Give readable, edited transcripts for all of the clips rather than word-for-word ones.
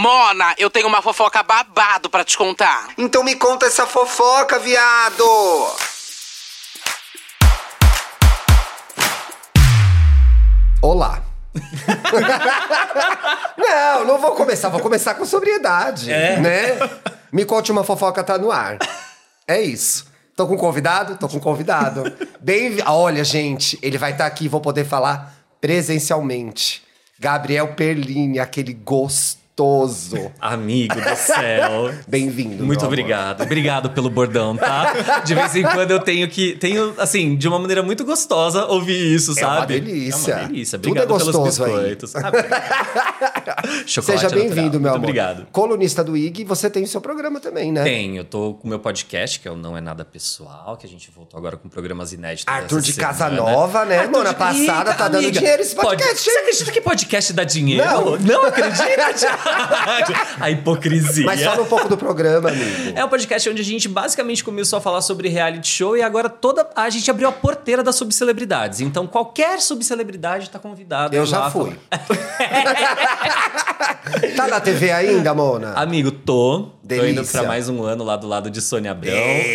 Mona, eu tenho uma fofoca babado pra te contar. Então me conta essa fofoca, viado! Olá. Não vou começar. Vou começar com sobriedade, né? Me conte uma fofoca, tá no ar. É isso. Tô com convidado? Tô com convidado. Olha, gente, ele vai estar aqui, vou poder falar presencialmente. Gabriel Perlini, aquele gostoso. Amigo do céu. Bem-vindo. Muito obrigado. Obrigado pelo bordão, tá? De vez em quando eu tenho, assim, de uma maneira muito gostosa, ouvir isso, sabe? É uma delícia. É uma delícia. Tudo Obrigado é gostoso pelos biscoitos. Seja bem-vindo, meu amor. Obrigado. Colunista do IG, você tem o seu programa também, né? Tenho. Eu tô com o meu podcast, que é o Não É Nada Pessoal, que a gente voltou agora com programas inéditos. Arthur de Casanova, né? Arthur Semana passada tá dando dinheiro esse podcast. Você acredita que podcast dá dinheiro? Não acredita? A hipocrisia. Mas fala um pouco do programa, amigo. É um podcast onde a gente basicamente começou a falar sobre reality show e agora a gente abriu a porteira das subcelebridades. Então qualquer subcelebridade tá convidado. Eu já fui. Tá na TV ainda, Mona? Amigo, tô Delícia. Tô indo pra mais um ano lá do lado de Sônia Abrão.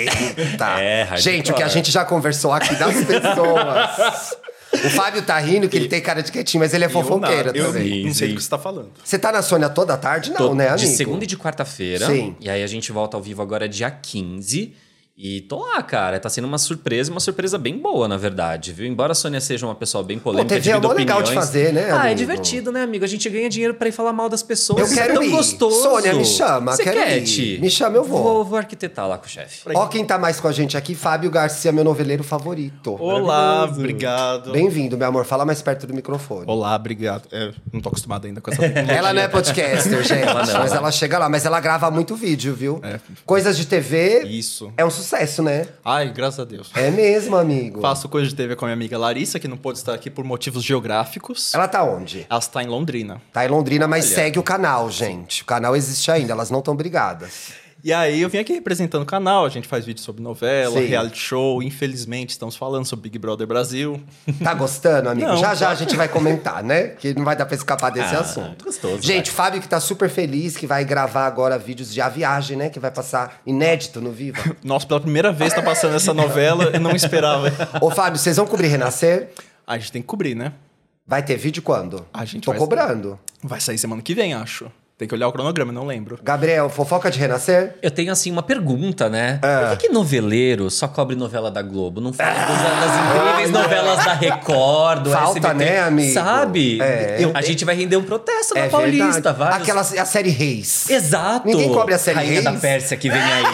Eita. Gente, o que a hardcore. gente já conversou aqui das pessoas. O Fábio tá rindo que ele tem cara de quietinho, mas ele é fofoqueiro também. Eu não sei do que você tá falando. Você tá na Sônia toda a tarde? Não, né, amigo? De segunda e de quarta-feira. Sim. E aí a gente volta ao vivo agora dia 15. E tô lá, cara. Tá sendo uma surpresa bem boa, na verdade, viu? Embora a Sônia seja uma pessoa bem polêmica, TV é mó legal de fazer, né, amigo? É divertido, né, amigo? A gente ganha dinheiro pra ir falar mal das pessoas. Eu quero é tão ir. gostoso. Sônia, me chama. Você quero quer, ir. Ti? Me chama, eu vou. Vou arquitetar lá com o chefe. Ó quem tá mais com a gente aqui, Fábio Garcia, meu noveleiro favorito. Olá, obrigado. Bem-vindo, meu amor. Fala mais perto do microfone. Olá, obrigado. Não tô acostumado ainda com essa Ela não é podcaster, gente. Mas ela chega lá. Mas ela grava muito vídeo, viu? Coisas de TV. Isso. É um sucesso, né? Ai, graças a Deus. É mesmo, amigo. Faço coisa de TV com a minha amiga Larissa, que não pôde estar aqui por motivos geográficos. Ela tá onde? Ela está em Londrina. Tá em Londrina, mas segue o canal, gente. O canal existe ainda, elas não estão brigadas. E aí eu vim aqui representando o canal, a gente faz vídeo sobre novela, Sim. reality show. Infelizmente, estamos falando sobre Big Brother Brasil. Tá gostando, amigo? Não, Já a gente vai comentar, né? Que não vai dar pra escapar desse assunto. Gostoso. Gente, Fábio que tá super feliz, que vai gravar agora vídeos de A Viagem, né? Que vai passar inédito no Viva. Nossa, pela primeira vez tá passando essa novela, eu não esperava. Ô, Fábio, vocês vão cobrir Renascer? A gente tem que cobrir, né? Vai ter vídeo quando? A gente Tô vai- cobrando. Vai sair semana que vem, acho. Tem que olhar o cronograma, não lembro. Gabriel, fofoca de Renascer? Eu tenho, assim, uma pergunta, né? Por que noveleiro só cobre novela da Globo? Não fala das incríveis novelas da Record, do Falta, SBT? né, amigo? Sabe? A gente vai render um protesto na Paulista, verdade. vários... A série Reis. Exato. Ninguém cobre a série Rainha Reis. da Pérsia que vem aí.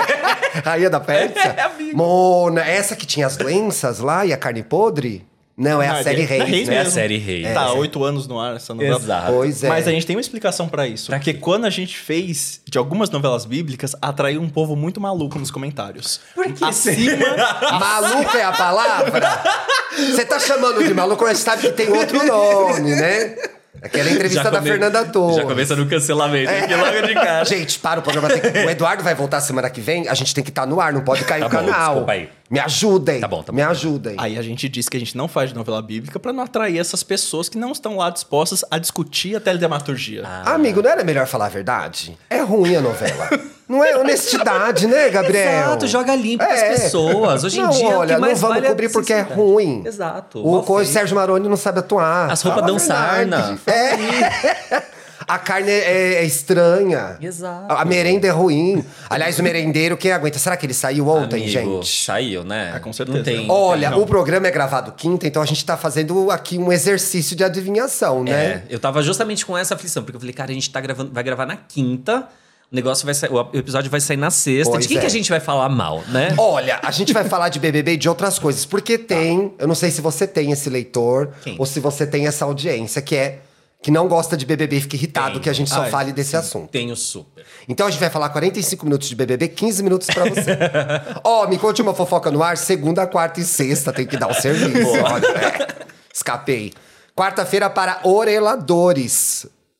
Rainha da Pérsia? amigo. Mona, essa que tinha as doenças lá e a carne podre? Não, é a série Reis, Reis né? É a mesmo. série Reis. Tá, 8 anos no ar essa novela. Exato. Pois é. Mas a gente tem uma explicação pra isso. Porque quando a gente fez de algumas novelas bíblicas, atraiu um povo muito maluco nos comentários. Por que Acima... Maluco é a palavra? Você tá chamando de maluco, mas sabe que tem outro nome, né? Aquela entrevista da Fernanda Torres. Já começa no cancelamento aqui logo de cara. Gente, para o programa. O Eduardo vai voltar semana que vem. A gente tem que estar no ar, não pode cair o bom, canal. desculpa aí. Me ajudem. Tá bom. Me ajudem. Aí a gente disse que a gente não faz de novela bíblica pra não atrair essas pessoas que não estão lá dispostas a discutir a teledramaturgia. Amigo, não era melhor falar a verdade? É ruim a novela. Não é honestidade, né, Gabriel? Exato, joga limpo com as pessoas. Hoje em Não, dia, o olha, que mais não vamos vale é a cobrir porque é sinceridade. ruim. Exato. O mal feito. Sérgio Maroni não sabe atuar. As roupas Fala a dão sarna. verdade. A carne é estranha. Exato. A merenda é ruim. Aliás, o merendeiro, quem aguenta? Será que ele saiu ontem, Amigo, gente? Saiu, né? Com certeza. Não tem. Olha, Não. o programa é gravado quinta, então a gente tá fazendo aqui um exercício de adivinhação, né? É, eu tava justamente com essa aflição, porque eu falei, cara, a gente vai gravar na quinta, o negócio vai sair, o episódio vai sair na sexta. Pois de quem é. que a gente vai falar mal, né? Olha, a gente vai falar de BBB e de outras coisas, porque tem, eu não sei se você tem esse leitor, Quem? ou se você tem essa audiência, que não gosta de BBB e fica irritado Tem. que a gente só fale desse assunto. Tenho super. Então a gente vai falar 45 minutos de BBB, 15 minutos pra você. Ó, me conte uma fofoca no ar, segunda, quarta e sexta, tem que dar o serviço. Olha, escapei. Quarta-feira para oreladores.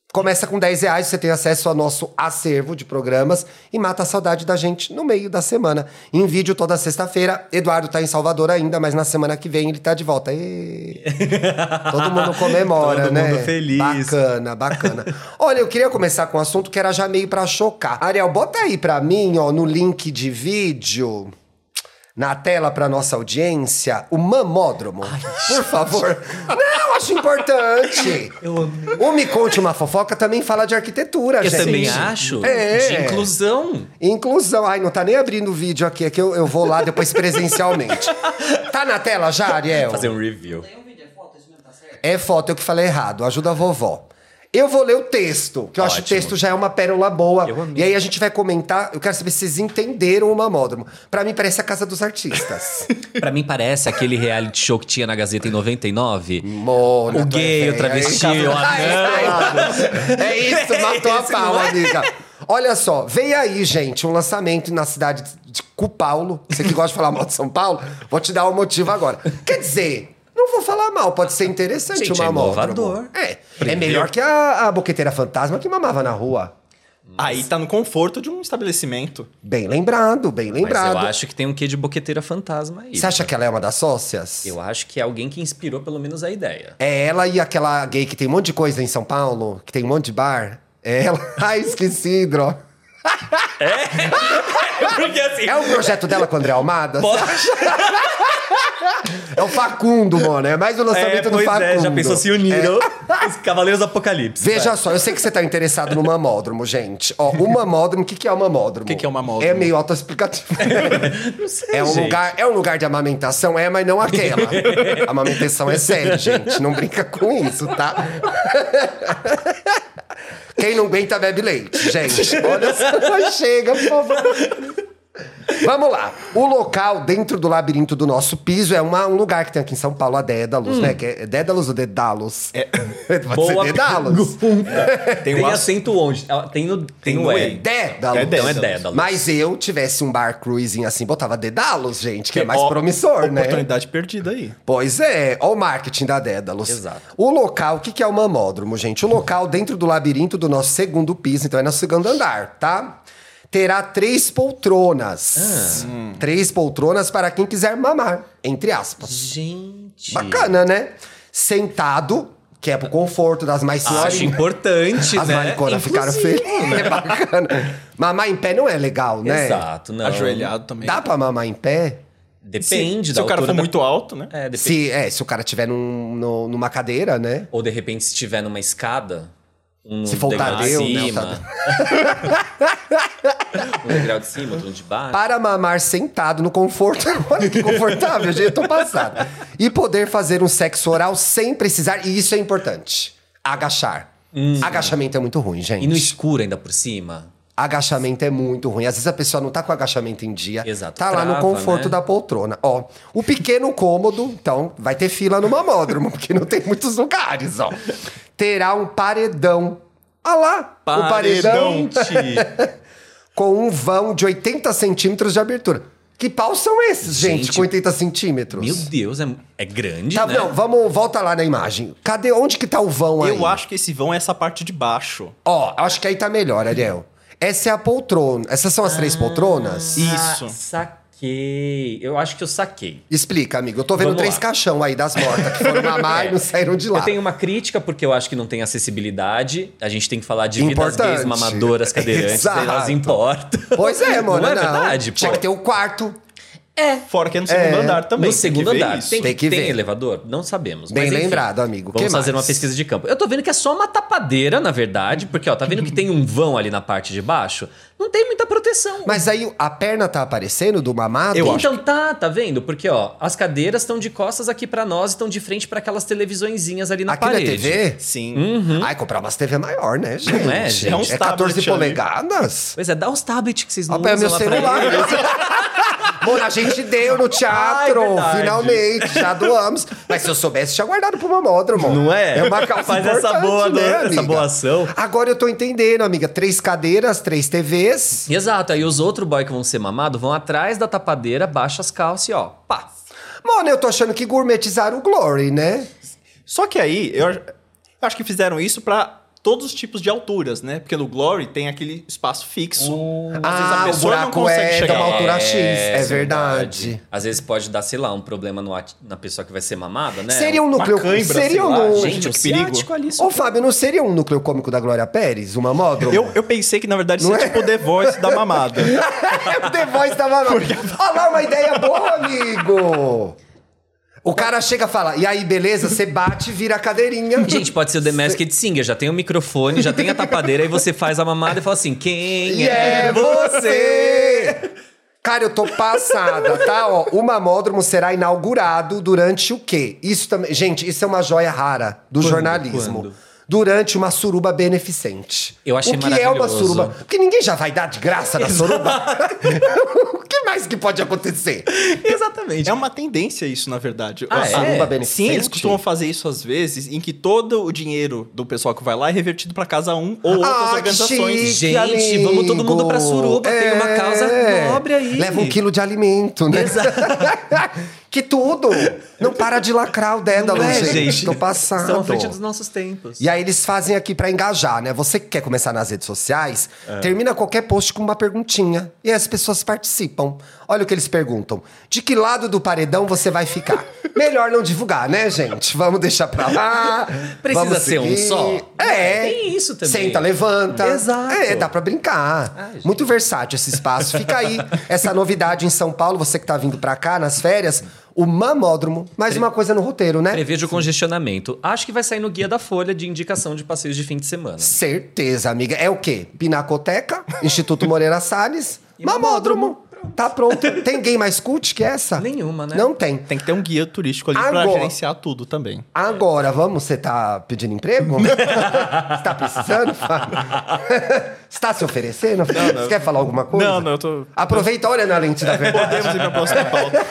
Começa com R$10, você tem acesso ao nosso acervo de programas e mata a saudade da gente no meio da semana. Em vídeo toda sexta-feira. Eduardo tá em Salvador ainda, mas na semana que vem ele tá de volta. Todo mundo comemora, Todo né? mundo feliz. Bacana, bacana. Olha, eu queria começar com um assunto que era já meio pra chocar. Ariel, bota aí pra mim, ó, no link de vídeo... Na tela pra nossa audiência, o mamódromo. Por favor. Não, acho importante. Eu amei. O Me Conte Uma Fofoca também fala de arquitetura, Eu gente. também acho. É. De inclusão. Inclusão. Ai, não tá nem abrindo o vídeo aqui, é que eu vou lá depois presencialmente. Tá na tela já, Ariel? Fazer um review. É foto, eu que falei errado. Ajuda a vovó. Eu vou ler o texto, que eu acho que o Ótimo. texto já é uma pérola boa. Eu amei. E aí a gente vai comentar. Eu quero saber se vocês entenderam o mamódromo. Pra mim parece a Casa dos Artistas. Pra mim parece aquele reality show que tinha na Gazeta em 99. Mona, O tu é gay, velha, o travesti, hein? o anão. É isso, matou a Esse pau, não é? amiga. Olha só, veio aí, gente, um lançamento na cidade de Cupaulo. Você que gosta de falar mal de São Paulo, vou te dar o motivo agora. Quer dizer... Não vou falar mal, pode ser interessante Gente, o é mamódromo. inovador. É melhor que a boqueteira fantasma que mamava na rua. Aí tá no conforto de um estabelecimento. Bem lembrado, bem Mas lembrado. eu acho que tem um quê de boqueteira fantasma aí. Você acha que ela é uma das sócias? Eu acho que é alguém que inspirou pelo menos a ideia. É ela e aquela gay que tem um monte de coisa em São Paulo, que tem um monte de bar. É ela. Ai, esqueci, Dró. Porque assim... É o projeto dela com o André Almada? Pode- É o Facundo, mano. É mais o lançamento do Facundo. já pensou se uniram os Cavaleiros do Apocalipse. Veja só, eu sei que você tá interessado no mamódromo, gente. Ó, o mamódromo, o que é o mamódromo? O que é o mamódromo? É meio autoexplicativo. Não sei, É um, gente. lugar de amamentação? É, mas não aquela. A amamentação é sério, gente. Não brinca com isso, tá? Quem não aguenta bebe leite, gente. Olha só, chega, por favor. Vamos lá. O local dentro do labirinto do nosso piso é um lugar que tem aqui em São Paulo, a Dédalus, né? Que é Dédalus ou Dedalos? Pode Boa ser Dedalos. Tem acento onde? Tem no E. Dédalus. Então é Dédalus. Mas eu tivesse um bar cruising assim, botava Dédalus, gente, que é mais promissor, né? Oportunidade perdida aí. Pois é, ó o marketing da Dédalus. Exato. O local, o que é o mamódromo, gente? O local dentro do labirinto do nosso segundo piso, então é no segundo andar, tá? Terá 3 poltronas. 3 poltronas para quem quiser mamar, entre aspas. Gente. Bacana, né? Sentado, que é pro conforto das mais Acho senhorinhas. importante, As né? mariconas ficaram Inclusive, felizes. É bacana. Mamar em pé não é legal, né? Exato, não. Ajoelhado também. Dá pra mamar em pé? Depende Se da o cara altura for da... muito alto, né? É, depende. Se o cara tiver numa cadeira, né? Ou de repente se estiver numa escada, Se for o degrau de Tadeu, né, o cima. Um degrau de cima, outro de baixo. Para mamar sentado no conforto. Olha que confortável, gente, eu tô passada. E poder fazer um sexo oral sem precisar, e isso é importante, agachar. Agachamento é muito ruim, gente. E no escuro ainda por cima. Agachamento é muito ruim. Às vezes a pessoa não tá com o agachamento em dia. Exato, Tá lá no trava, conforto né? da poltrona. Ó, o pequeno cômodo, então, vai ter fila no mamódromo, porque não tem muitos lugares, ó. Terá um paredão. Olha lá, o paredão. Com um vão de 80 centímetros de abertura. Que paus são esses, gente, com 80 centímetros? Meu Deus, é grande, Tá, né? não, volta lá na imagem. Cadê, onde que tá o vão aí? Eu acho que esse vão é essa parte de baixo. Ó, acho que aí tá melhor, Ariel. Essa é a poltrona. Essas são as 3 poltronas? Isso. Saquei. Eu acho que eu saquei. Explica, amigo. Eu tô vendo Vamos 3 lá. caixão aí das mortas que foram mamar e não saíram de lá. Eu tenho uma crítica porque eu acho que não tem acessibilidade. A gente tem que falar de vidas Importante. gays, mamadoras, cadeirantes, Exato. elas importam. Pois é, mano. Não é verdade, Tinha pô. que ter o quarto. Fora que é no segundo andar também. No segundo ver andar. isso. Tem que ver. elevador? Não sabemos. Bem mas, enfim, lembrado, amigo. Vamos Que fazer mais? uma pesquisa de campo. Eu tô vendo que é só uma tapadeira, na verdade, porque ó, tá vendo que tem um vão ali na parte de baixo? Não tem muita proteção. Mas aí a perna tá aparecendo do mamado? Eu Então tá vendo? Porque ó, as cadeiras estão de costas aqui pra nós, estão de frente pra aquelas televisõezinhas ali na Aqui na parede. TV? Sim. Ai, comprar umas TV maior, né, gente? Não é, gente? É uns É 14 tablet ali. polegadas? Pois é, dá os tablets que vocês não Ó, pega usam meu lá pra celular. eles. Mano, a gente deu no teatro, Ai, verdade. finalmente, já doamos. Mas se eu soubesse, tinha guardado pro mamódromo. Não é? É uma causa Faz essa importante, boa, né, essa amiga? boa ação. Agora eu tô entendendo, amiga. 3 cadeiras, 3 TVs. Exato, aí os outros boy que vão ser mamados vão atrás da tapadeira, baixa as calças e ó, pá. Mano, eu tô achando que gourmetizaram o Glory, né? Só que aí, eu acho que fizeram isso pra todos os tipos de alturas, né? Porque no Glory tem aquele espaço fixo. Às vezes a o pessoa não buraco consegue é chegar de uma lá. altura X. É verdade. Às vezes pode dar, sei lá, um problema na pessoa que vai ser mamada, né? Seria um núcleo... cãibra, seria sei um... lá, Gente, o que perigo. ciático ali... Ô, Fábio, não seria um núcleo cômico da Glória Pérez? Uma mamódromo? Eu pensei que, na verdade, Não seria é? tipo o The Voice da mamada. The Voice da mamódromo. Olha lá, uma ideia boa, amigo! O cara chega e fala, e aí, beleza? Você bate e vira a cadeirinha. Gente, pode ser o The Masked Singer. Já tem o microfone, já tem a tapadeira. Aí você faz a mamada e fala assim, quem é você? Cara, eu tô passada, tá? Ó, o mamódromo será inaugurado durante o quê? Isso também... Gente, isso é uma joia rara do jornalismo. Quando? Durante uma suruba beneficente. Eu achei o que é uma maravilhoso. suruba? Porque ninguém já vai dar de graça na suruba. O que mais que pode acontecer? Exatamente. É uma tendência isso, na verdade. Ah, Uma é? suruba beneficente? Sim, eles costumam fazer isso às vezes, em que todo o dinheiro do pessoal que vai lá é revertido pra casa ou outras organizações. chique, Gente, amigo. vamos todo mundo pra suruba. Tem uma causa nobre aí. Leva 1 quilo de alimento, né? Exato. Que tudo! Não para de lacrar o Dédalo, Não é, gente. Tô passado. Estão à frente dos nossos tempos. E aí eles fazem aqui pra engajar, né? Você que quer começar nas redes sociais, termina qualquer post com uma perguntinha. E aí as pessoas participam. Olha o que eles perguntam. De que lado do paredão você vai ficar? Melhor não divulgar, né, gente? Vamos deixar pra lá. Precisa vamos ser um seguir. só? É. Tem isso também. Senta, levanta. Exato. É, dá pra brincar. Gente. Muito versátil esse espaço. Fica aí essa novidade em São Paulo, você que tá vindo pra cá nas férias. O mamódromo. Mais uma coisa no roteiro, né? Prevejo congestionamento. Acho que vai sair no guia da Folha de indicação de passeios de fim de semana. Certeza, amiga. É o quê? Pinacoteca, Instituto Moreira Salles, E mamódromo. Tá pronto. Tem gay mais cult que essa? Nenhuma, né? Não tem. Tem que ter um guia turístico ali pra Agora- gerenciar tudo também. Agora, vamos? Você tá pedindo emprego? Você tá precisando, Fábio? Você tá se oferecendo? Você quer falar alguma coisa? Não, eu tô... Aproveita, olha na lente da verdade. Podemos ir pra próxima pauta.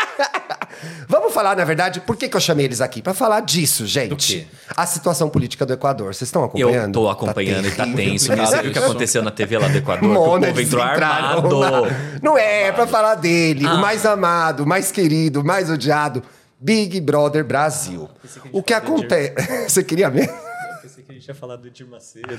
Vamos falar, na verdade, por que eu chamei eles aqui? Pra falar disso, gente. Do quê? A situação política do Equador. Vocês estão acompanhando? Eu tô acompanhando e tá terrível. tenso. Você viu o que aconteceu na TV lá do Equador? Que o Mona, povo entrou eles entraram armado. lá. Não é pra falar dele. O mais amado, o mais querido, o mais odiado. Big Brother Brasil. O que acontece... Você queria mesmo? Pensei que a gente ia falar do Edir Macedo.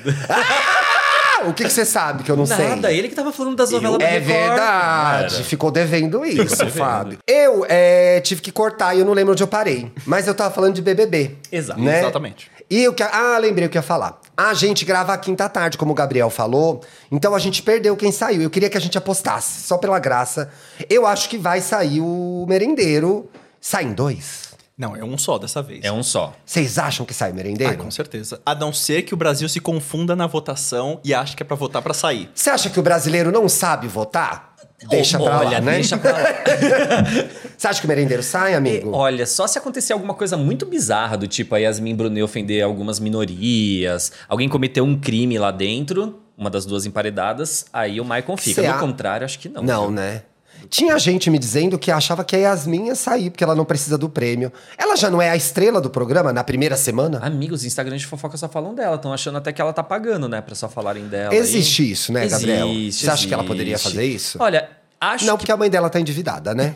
O que você sabe que eu não sei? Nada, ele que tava falando das novelas da É Record. verdade, Cara. ficou devendo isso, Fábio. Eu tive que cortar e eu não lembro onde eu parei. Mas eu tava falando de BBB. Exato. Né? Exatamente. E o que... lembrei o que eu ia falar. A gente grava a quinta tarde, como o Gabriel falou. Então a gente perdeu quem saiu. Eu queria que a gente apostasse, só pela graça. Eu acho que vai sair o Merendeiro. Saem 2? Não, é um só dessa vez. É um só. Vocês acham que sai o Merendeiro? Com certeza. A não ser que o Brasil se confunda na votação e ache que é pra votar pra sair. Você acha que o brasileiro não sabe votar? Deixa pra lá, né? Deixa pra lá. Você acha que o Merendeiro sai, amigo? Olha, só se acontecer alguma coisa muito bizarra, do tipo a Yasmin Brunet ofender algumas minorias, alguém cometeu um crime lá dentro, uma das duas emparedadas, aí o Maicon fica. Cê Do contrário, acho que não. Não, né? Tinha gente me dizendo que achava que a Yasmin ia sair, porque ela não precisa do prêmio. Ela já não é a estrela do programa na primeira semana? Amigos, Instagram de fofoca só falam dela. Estão achando até que ela tá pagando, né? Pra só falarem dela. Existe isso, né, Gabriel? Existe, Você acha que ela poderia existe. fazer isso? Olha, acho Não, que... porque a mãe dela tá endividada, né?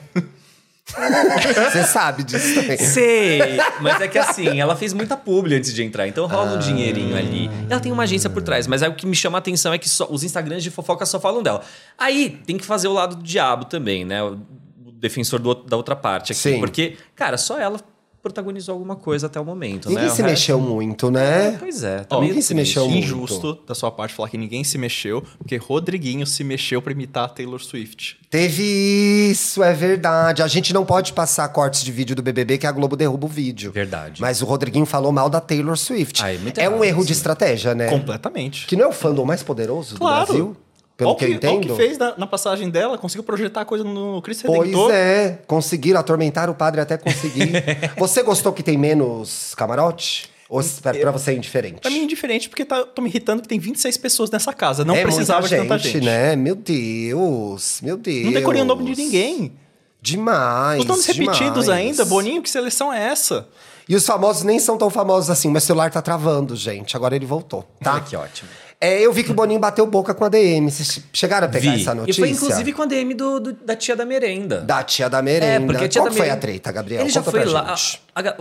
Você sabe disso também. Sei, mas é que assim, ela fez muita publi antes de entrar, então rola um dinheirinho ali. Ela tem uma agência por trás, mas aí o que me chama a atenção é que os Instagrams de fofoca só falam dela. Aí tem que fazer o lado do diabo também, né? O defensor da outra parte aqui. Sim. Porque, cara, só ela protagonizou alguma coisa até o momento, Ninguém né? se mexeu muito, né? Pois é, Ó, meio ninguém se triste. mexeu muito. Injusto da sua parte falar que ninguém se mexeu, porque Rodriguinho se mexeu pra imitar a Taylor Swift. Teve isso, é verdade. A gente não pode passar cortes de vídeo do BBB que a Globo derruba o vídeo. Verdade. Mas o Rodriguinho falou mal da Taylor Swift. Ai, muito É um errado erro isso, de né? estratégia, né? Completamente. Que não é o fandom mais poderoso do Brasil, pelo que eu Olha o entendo. que fez na passagem dela, conseguiu projetar a coisa no Cristo Pois Redentor. é, conseguiram atormentar o padre até conseguir. Você gostou que tem menos camarote? Ou pra você é indiferente? Pra mim é indiferente, porque tô me irritando que tem 26 pessoas nessa casa. Não é precisava muita de tanta gente. né? Meu Deus, meu Deus. Não decorei o nome de ninguém. Demais, Os nomes repetidos demais. ainda. Boninho, que seleção é essa? E os famosos nem são tão famosos assim. Meu celular tá travando, gente. Agora ele voltou, tá? Olha que ótimo. Eu vi que o Boninho bateu boca com a DM. Vocês chegaram a pegar essa E notícia? foi inclusive com a DM da tia da merenda. Da tia da merenda. porque a tia Qual da que foi a merenda... treta, Gabriel? Ele já Conta foi pra lá. gente.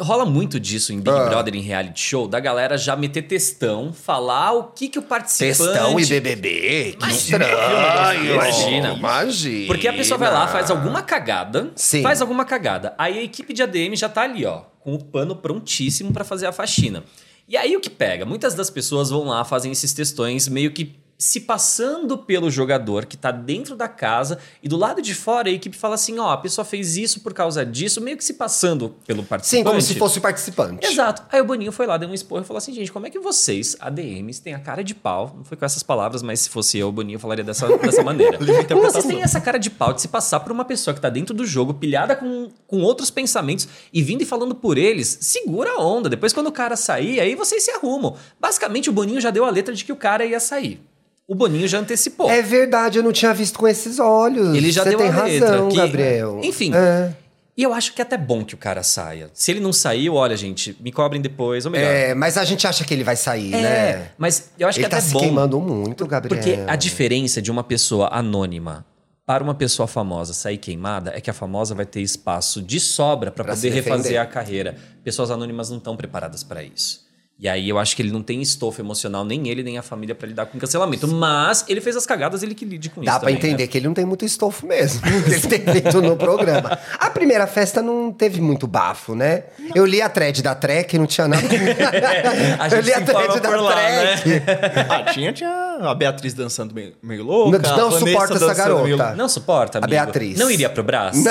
rola muito disso em Big Brother, em reality show, da galera já meter textão, falar o que o participante... Textão e BBB? Que estranho. Imagina. Porque a pessoa vai lá, faz alguma cagada. Sim. Faz alguma cagada. Aí a equipe de ADM já tá ali, ó, com o pano prontíssimo pra fazer a faxina. E aí o que pega? Muitas das pessoas vão lá, fazem esses textões meio que se passando pelo jogador que tá dentro da casa e do lado de fora a equipe fala assim, ó, a pessoa fez isso por causa disso, meio que se passando pelo participante. Sim, como se fosse o participante. Exato. Aí o Boninho foi lá, deu um esporro e falou assim, gente, como é que vocês, ADMs, têm a cara de pau, não foi com essas palavras, mas se fosse eu, o Boninho falaria dessa maneira. Como vocês têm essa cara de pau de se passar por uma pessoa que tá dentro do jogo, pilhada com outros pensamentos e vindo e falando por eles, segura a onda. Depois quando o cara sair, aí vocês se arrumam. Basicamente o Boninho já deu a letra de que o cara ia sair. O Boninho já antecipou. É verdade, eu não tinha visto com esses olhos. Ele já Você deu tem a letra. razão, Gabriel. Enfim. E eu acho que é até bom que o cara saia. Se ele não saiu, olha, gente, me cobrem depois, ou melhor. Mas a gente acha que ele vai sair, né? Mas eu acho Ele que é tá até bom. se queimando muito, Gabriel. Porque a diferença de uma pessoa anônima para uma pessoa famosa sair queimada é que a famosa vai ter espaço de sobra para poder refazer a carreira. Pessoas anônimas não estão preparadas para isso. E aí eu acho que ele não tem estofo emocional, nem ele, nem a família, pra lidar com cancelamento. Mas ele fez as cagadas, ele que lide com isso. Dá pra entender que ele não tem muito estofo mesmo. Ele tem feito no programa. A primeira festa não teve muito bafo, né? Eu li a thread da Trek e não tinha nada. Eu li a thread da Trek. Né? Tinha a Beatriz dançando meio louca. Não suporta essa garota. Não suporta, amigo. A Beatriz. Não iria pro braço?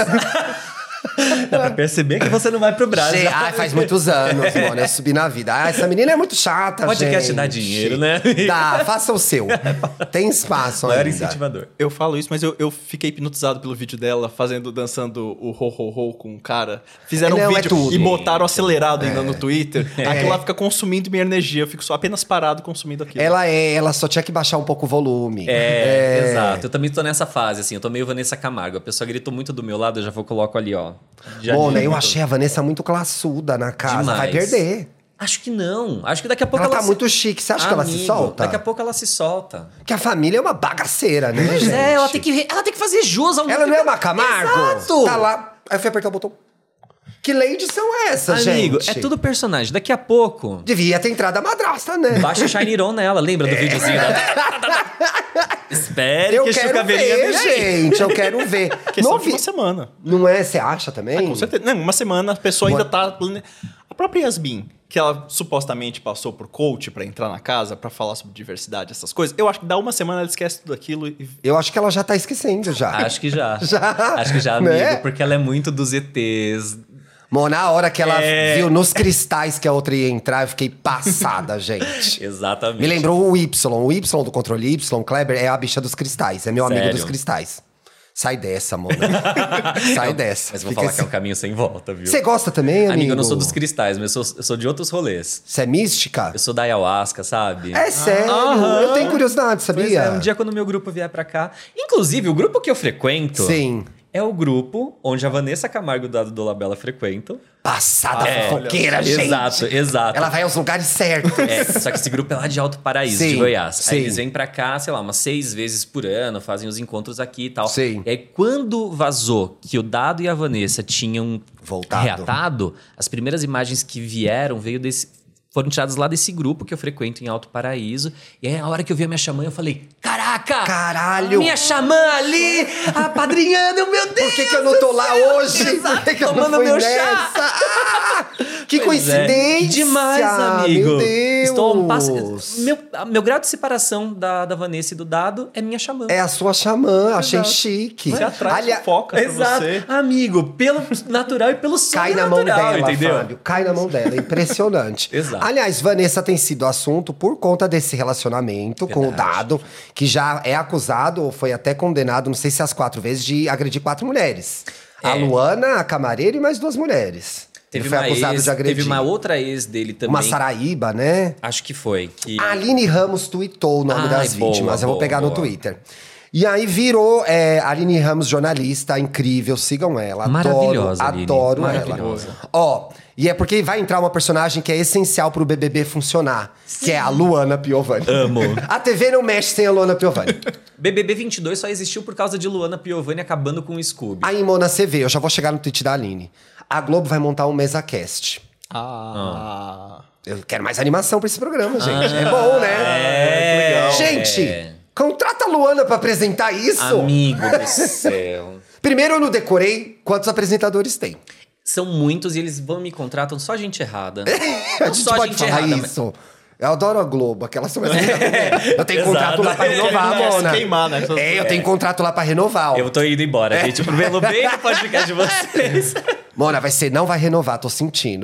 Dá pra perceber que você não vai pro Brasil. Faz muitos anos, mano. Eu subi na vida. Essa menina é muito chata, Podcast gente. dá dinheiro, né? Dá, faça o seu. Tem espaço Maior ainda. incentivador. Eu falo isso, mas eu fiquei hipnotizado pelo vídeo dela dançando o ho-ho-ho com o cara. Fizeram um vídeo e botaram acelerado ainda no Twitter. Aquilo lá fica consumindo minha energia. Eu fico só apenas parado consumindo aquilo. Ela só tinha que baixar um pouco o volume. Exato. Eu também tô nessa fase, assim. Eu tô meio Vanessa Camargo. A pessoa gritou muito do meu lado, eu já coloco ali, ó. Bom, né? Eu achei a Vanessa muito classuda na casa. Demais. Vai perder. Acho que não. Acho que daqui a pouco ela tá muito chique. Você acha que ela se solta? Daqui a pouco ela se solta. Porque a família é uma bagaceira, né, gente? Ela tem que fazer jus ao... Ela não é uma Camargo? Exato! Tá lá. Aí eu fui apertar o botão. Que ladies são essas, gente? Amigo, é tudo personagem. Daqui a pouco... Devia ter entrado a madrasta, né? Baixa o Shiny On nela. Lembra do videozinho? Espere eu que quero o cabelinho ver, gente. Eu quero ver. Questão de uma semana. Não é? Você acha também? Com certeza. Não, uma semana a pessoa ainda tá... A própria Yasmin, que ela supostamente passou por coach pra entrar na casa, pra falar sobre diversidade, essas coisas. Eu acho que dá uma semana ela esquece tudo aquilo e... Eu acho que ela já tá esquecendo, já. Acho que já. Já? Acho que já, amigo. Né? Porque ela é muito dos ETs... Bom, na hora que ela viu nos cristais que a outra ia entrar, eu fiquei passada, gente. Exatamente. Me lembrou o Y do Controle Y, Kleber, é a bicha dos cristais. É meu amigo dos cristais. Sai dessa, Mona. Sai dessa. Mas vou falar que é um caminho sem volta, viu? Você gosta também, amigo? Eu não sou dos cristais, mas eu sou de outros rolês. Você é mística? Eu sou da ayahuasca, sabe? É sério? Eu tenho curiosidade, sabia? Pois é, um dia quando o meu grupo vier pra cá... Inclusive, o grupo que eu frequento... Sim. É o grupo onde a Vanessa Camargo e o Dado Dolabella frequentam. Passada fofoqueira, gente. Exato. Ela vai aos lugares certos. Só que esse grupo é lá de Alto Paraíso, sim, de Goiás. Sim. Aí eles vêm pra cá, sei lá, umas 6 vezes por ano, fazem os encontros aqui e tal. Sim. E aí, quando vazou que o Dado e a Vanessa tinham reatado, as primeiras imagens que foram tiradas lá desse grupo que eu frequento em Alto Paraíso. E aí, na hora que eu vi a minha xamã, eu falei... Caraca! Caralho! Minha xamã ali, apadrinhando, meu Deus! Por que eu não tô lá hoje? Exato, por que eu tomando não fui meu nessa? chá! Que coincidência! Demais, amigo! Meu Deus! Meu grau de separação da Vanessa e do Dado é minha xamã. É a sua xamã, achei chique. Você atrai fofoca pra você. Amigo, pelo natural e pelo Cai na mão dela, entendeu? Fábio. Cai na mão dela, impressionante. Exato. Aliás, Vanessa tem sido assunto por conta desse relacionamento com o Dado, que já é acusado, ou foi até condenado, não sei se as 4 vezes, de agredir 4 mulheres. A Luana, a camareira e mais 2 mulheres. Ele foi acusado de agredir. Teve uma outra ex dele também. Uma Saraíba, né? Acho que foi. A Aline Ramos tweetou o nome das vítimas. Eu vou pegar no Twitter. E aí virou Aline Ramos, jornalista incrível. Sigam ela. Maravilhosa, adoro maravilhosa. ela. Ó, e é porque vai entrar uma personagem que é essencial pro BBB funcionar. Sim. Que é a Luana Piovani. Amo. A TV não mexe sem a Luana Piovani. BBB 22 só existiu por causa de Luana Piovani acabando com o Scooby. Aí, Mona, você vê, eu já vou chegar no tweet da Aline. A Globo vai montar um MesaCast. Eu quero mais animação pra esse programa, gente. É bom, né? Legal. Gente, contrata a Luana pra apresentar isso. Amigo do céu. Primeiro, eu não decorei quantos apresentadores tem. São muitos e eles vão me contratam só gente errada. A gente só pode gente falar errada, isso. Eu adoro a Globo, aquelas são eu tenho contrato lá pra renovar, Mona. Queimar, né? Eu tenho contrato lá pra renovar. Eu tô indo embora, gente. Pro Belo bem no podcast de vocês. Mona, não vai renovar, tô sentindo.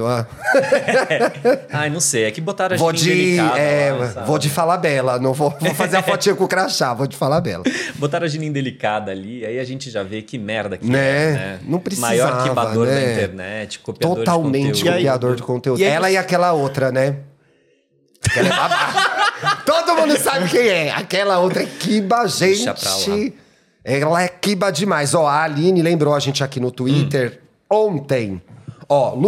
Ai, não sei. É que botaram a Vou gente de indelicada. Lá, vou de Falabella, não vou fazer a fotinha com o crachá, vou de Falabella. Botaram a Gina indelicada ali, aí a gente já vê que merda que né? é, né? Não precisava, Maior arquivador né? da internet, copiador Totalmente de conteúdo. copiador de conteúdo. Ela e aquela outra, né? Aquela é babá. Todo mundo sabe quem é. Aquela outra é quiba, gente. Deixa pra lá. Ela é quiba demais. Ó, a Aline lembrou a gente aqui no Twitter ontem. Ó,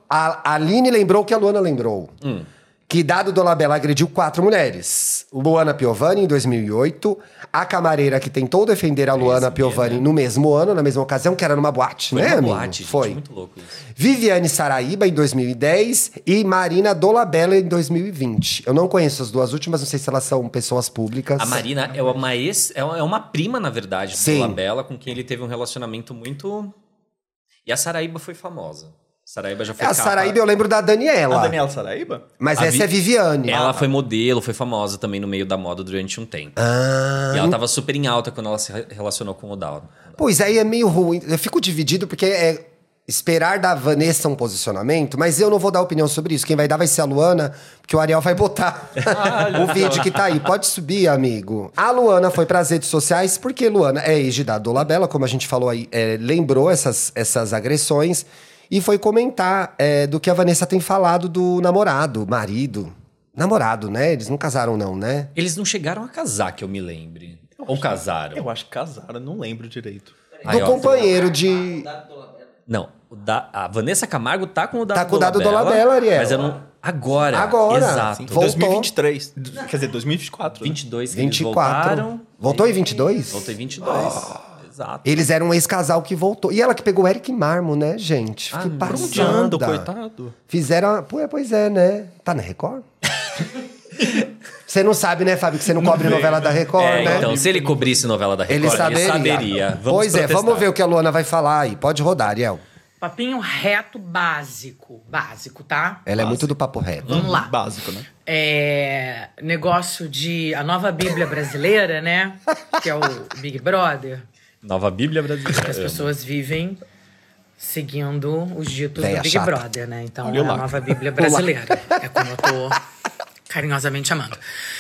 a Aline lembrou o que a Luana lembrou. Que Dado Dolabella agrediu 4 mulheres. Luana Piovani, em 2008. A camareira que tentou defender a Luana Piovani no mesmo ano, na mesma ocasião, que era numa boate, Foi né, uma amigo? boate, gente, Foi. muito louco isso. Viviane Saraíba, em 2010. E Marina Dolabella, em 2020. Eu não conheço as duas últimas, não sei se elas são pessoas públicas. A Marina é uma prima, na verdade, do Sim. Dolabella, com quem ele teve um relacionamento muito... E a Saraíba foi famosa. Saraíba já foi A Saraíba eu lembro da Daniela. A Daniela Saraíba? Mas essa é Viviane. Ela foi modelo, foi famosa também no meio da moda durante um tempo. E ela tava super em alta quando ela se relacionou com o Dado. Pois aí é meio ruim. Eu fico dividido porque é esperar da Vanessa um posicionamento, mas eu não vou dar opinião sobre isso. Quem vai dar vai ser a Luana, porque o Ariel vai botar o vídeo que tá aí. Pode subir, amigo. A Luana foi pras redes sociais porque Luana é ex de Dado Dolabella, como a gente falou aí, lembrou essas agressões. E foi comentar do que a Vanessa tem falado do namorado, marido. Namorado, né? Eles não casaram não, né? Eles não chegaram a casar, que eu me lembre. Ou casaram? Eu acho que casaram, não lembro direito. Do companheiro de... Não, a Vanessa Camargo tá com o Dado Tá com o Dado Dolabella, Ariel. Mas eu não... Agora. Sim. Exato. Em Voltou. 2023. Quer dizer, 2024. 22 que 24. eles voltaram. Voltou em 22? Voltou em 22. Exato. Eles eram um ex-casal que voltou. E ela que pegou o Eric Marmo, né, gente? Fiquei Brundiando, passada. coitado. Fizeram... Pois é, né? Tá na Record? Você não sabe, né, Fábio, que você não cobre novela da Record, né? Então, se ele cobrisse novela da Record, ele saberia. Vamos Pois protestar. vamos ver o que a Luana vai falar aí. Pode rodar, Ariel. Papinho reto básico. Básico, tá? Ela é muito do papo reto. Vamos lá. Básico, né? Negócio de... A nova Bíblia brasileira, né? Que é o Big Brother. Nova Bíblia brasileira. As pessoas vivem seguindo os ditos Véia do Big chata. Brother, né? Então, Olha é lá. a nova Bíblia brasileira. É como eu tô carinhosamente chamando.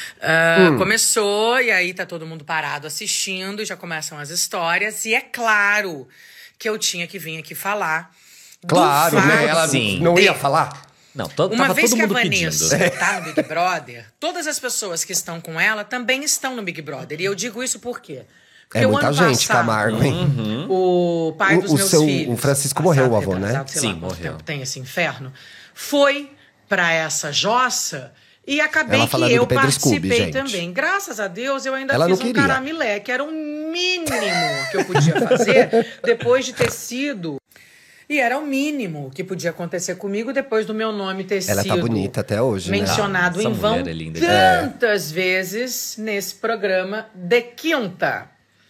Começou, e aí tá todo mundo parado assistindo, e já começam as histórias. E é claro que eu tinha que vir aqui falar Claro, do fato né? Ela Sim. não ia falar? Não, Uma tava vez todo que a mundo pedindo. Vanessa tá no Big Brother, todas as pessoas que estão com ela também estão no Big Brother. E eu digo isso por quê? Porque É o muita ano gente, passado, Camargo, hein? o pai dos meus filhos... O Francisco passado, morreu, o avô, né? retrasado, sei Sim, lá quanto morreu. tempo tem esse inferno. Foi pra essa jossa e acabei Ela que falando eu do Pedro Scooby, participei gente. também. Graças a Deus, eu ainda Ela fiz não um queria. caramilé, que era o mínimo que eu podia fazer depois de ter sido... E era o mínimo que podia acontecer comigo depois do meu nome ter Ela sido tá bonita até hoje, né? mencionado Essa em vão mulher é linda. tantas vezes nesse programa de quinta.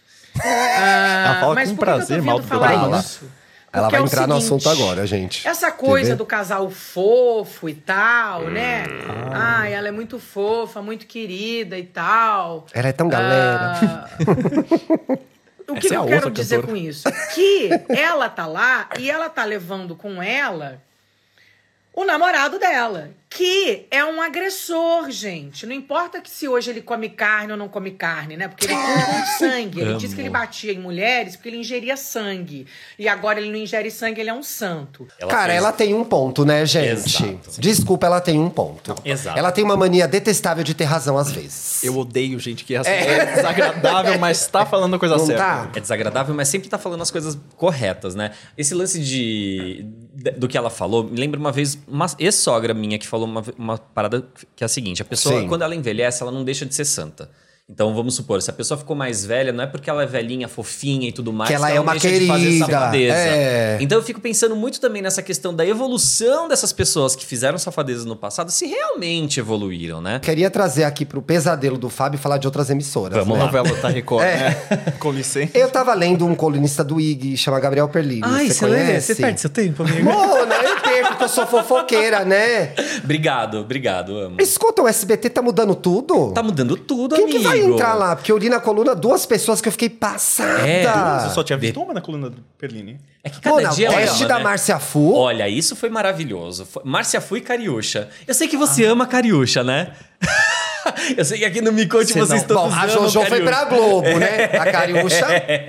Ela fala Mas com por que prazer eu tô mal vindo do falar programa. isso? Ela Porque vai é o entrar no seguinte, assunto agora, gente. Essa Quer coisa ver? do casal fofo e tal, né? Ai, ela é muito fofa, muito querida e tal. Ela é tão galera. O que Essa é eu a quero outra dizer cantora. com isso? Que ela tá lá e ela tá levando com ela o namorado dela, que é um agressor, gente. Não importa que se hoje ele come carne ou não come carne, né? Porque ele come com sangue. Ele disse que ele batia em mulheres porque ele ingeria sangue. E agora ele não ingere sangue, ele é um santo. Cara, ela tem um ponto, né, gente? Exato. Desculpa, ela tem um ponto. Exato. Ela tem uma mania detestável de ter razão às vezes. Eu odeio gente que é desagradável, mas tá falando a coisa Não certa. tá? É desagradável, mas sempre tá falando as coisas corretas, né? Esse lance do que ela falou, me lembra uma vez uma ex-sogra minha que falou uma parada que é a seguinte: a pessoa, Sim. quando ela envelhece, ela não deixa de ser santa. Então, vamos supor, se a pessoa ficou mais velha, não é porque ela é velhinha, fofinha e tudo mais, que ela é uma deixa querida. de fazer safadeza. É. Então, eu fico pensando muito também nessa questão da evolução dessas pessoas que fizeram safadeza no passado, se realmente evoluíram, né? Queria trazer aqui pro pesadelo do Fábio e falar de outras emissoras. Vamos né? lá. Novela da Record, né? Com licença. Eu tava lendo um colunista do IG, chama Gabriel Perlini. Você conhece? Você perde seu tempo, amigo. Mona, eu perco porque eu sou fofoqueira, né? Obrigado, amo. Escuta, o SBT tá mudando tudo? Tá mudando tudo, Quem amigo. que vai entrar lá? Porque eu li na coluna 2 pessoas que eu fiquei passada. Eu só tinha visto uma na coluna do Perlini. É que cada Mona, dia o é teste uma, da né? Márcia Fu. Olha, isso foi maravilhoso. Márcia Fu e Cariúcha. Eu sei que você ama Cariúcha, né? Eu sei que aqui no Me Conte vocês todos Bom, a amam Jojo foi Cariúcha. pra Globo, né? A Cariúcha.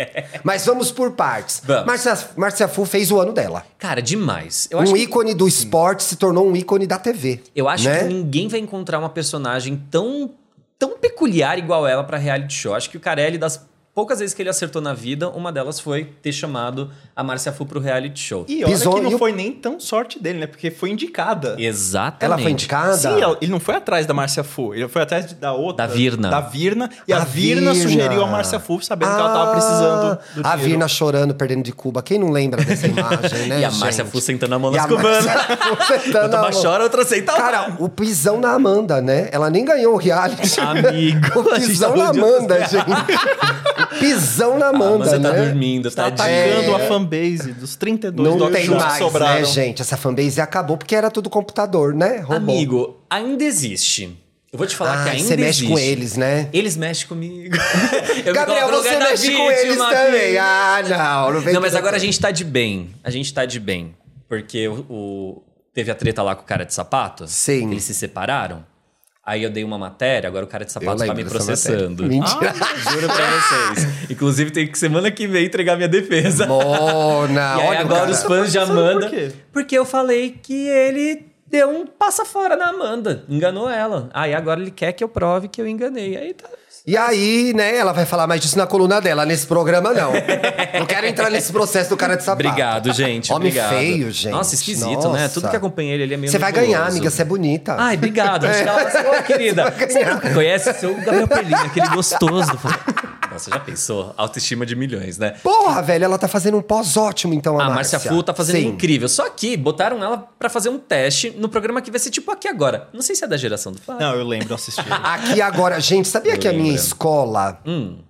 Mas vamos por partes. Vamos. Márcia Fu fez o ano dela. Cara, demais. Eu acho Um que ícone do esporte se tornou um ícone da TV. Eu acho né? que ninguém vai encontrar uma personagem tão peculiar igual ela pra reality show. Acho que o Carelli, das poucas vezes que ele acertou na vida, uma delas foi ter chamado a Márcia Fu pro reality show. E olha Pisou que não e o- foi nem tão sorte dele, né? Porque foi indicada. Exatamente. Ela foi indicada? Sim, ele não foi atrás da Márcia Fu, ele foi atrás da outra. Da Virna. Da Virna. E a A Virna Virna. sugeriu a Márcia Fu, sabendo que ela tava precisando do A dinheiro. Virna chorando, perdendo de Cuba. Quem não lembra dessa imagem, né, E a Márcia gente? Fu sentando a mão E nas a cubanas. Márcia Fu sentando Outra a mão. chora, outra senta lá. Cara, o pisão na Amanda, né? Ela nem ganhou o reality. Amigo, O a gente pisão tá na falando de Amanda, outras- gente. O pisão na Amanda, Mas você tá né? dormindo, Tá tadinho. atacando a fanbase dos 32 Não talk tem shows que mais, sobraram. né, gente? Essa fanbase acabou porque era tudo computador, né? Robô. Amigo, ainda existe. Eu vou te falar que ainda você mexe existe. com eles, né? Eles mexem comigo. Eu me Gabriel, coloco no você lugar da mexe com eles vítima também. aqui. Ah, não vem Não, mas com agora a você. gente tá de bem. A gente tá de bem. Porque teve a treta lá com o cara de sapato. Sim. Eles se separaram. Aí eu dei uma matéria, agora o cara de Eu sapato tá lembro me dessa processando. matéria. Mentira. Juro pra vocês. Inclusive, tem que semana que vem entregar minha defesa. Mona, E aí olha o agora cara. os fãs de Sabe Amanda. por quê? Porque eu falei que ele deu um passa fora na Amanda. Enganou ela. Aí agora ele quer que eu prove que eu enganei. Aí tá. E aí, né, ela vai falar mais disso na coluna dela. Nesse programa, não. Não quero entrar nesse processo do cara de sapato. Obrigado, gente. Homem obrigado. feio, gente. Nossa, esquisito, né? Nossa. Tudo que acompanha ele é meio Você vai nebuloso. ganhar, amiga. Você é bonita. Ai, obrigado. Acho que ela vai ser, ô, querida. Você vai Você ganhar. nunca conhece o seu Gabriel Perlini, aquele gostoso. Nossa, já pensou? Autoestima de milhões, né? Porra, velho, ela tá fazendo um pós ótimo, então, A Márcia Fu tá fazendo Sim. incrível. Só que botaram ela pra fazer um teste no programa que vai ser tipo Aqui Agora. Não sei se é da geração do Fábio. Não, eu lembro, eu assisti. Aqui agora, gente, sabia Eu que a minha lembro. escola...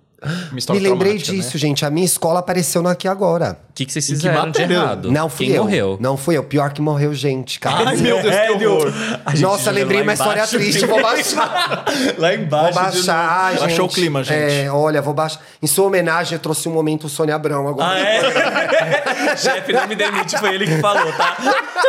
Uma história Me lembrei traumática, disso, gente. A minha escola apareceu no Aqui Agora. O que vocês que fizeram de bateram? errado? Não fui Quem eu. morreu? Não fui eu. Pior que morreu gente, cara. Ai, meu Deus, que horror. A gente Nossa, jogando lembrei lá uma história embaixo. triste. Vou baixar. Lá Vou embaixo. baixar, gente. Baixou o clima, gente. É, olha, vou baixar. Em sua homenagem, eu trouxe um momento Sônia Abrão agora. Ah, é? Chefe, não me demite, foi ele que falou, tá?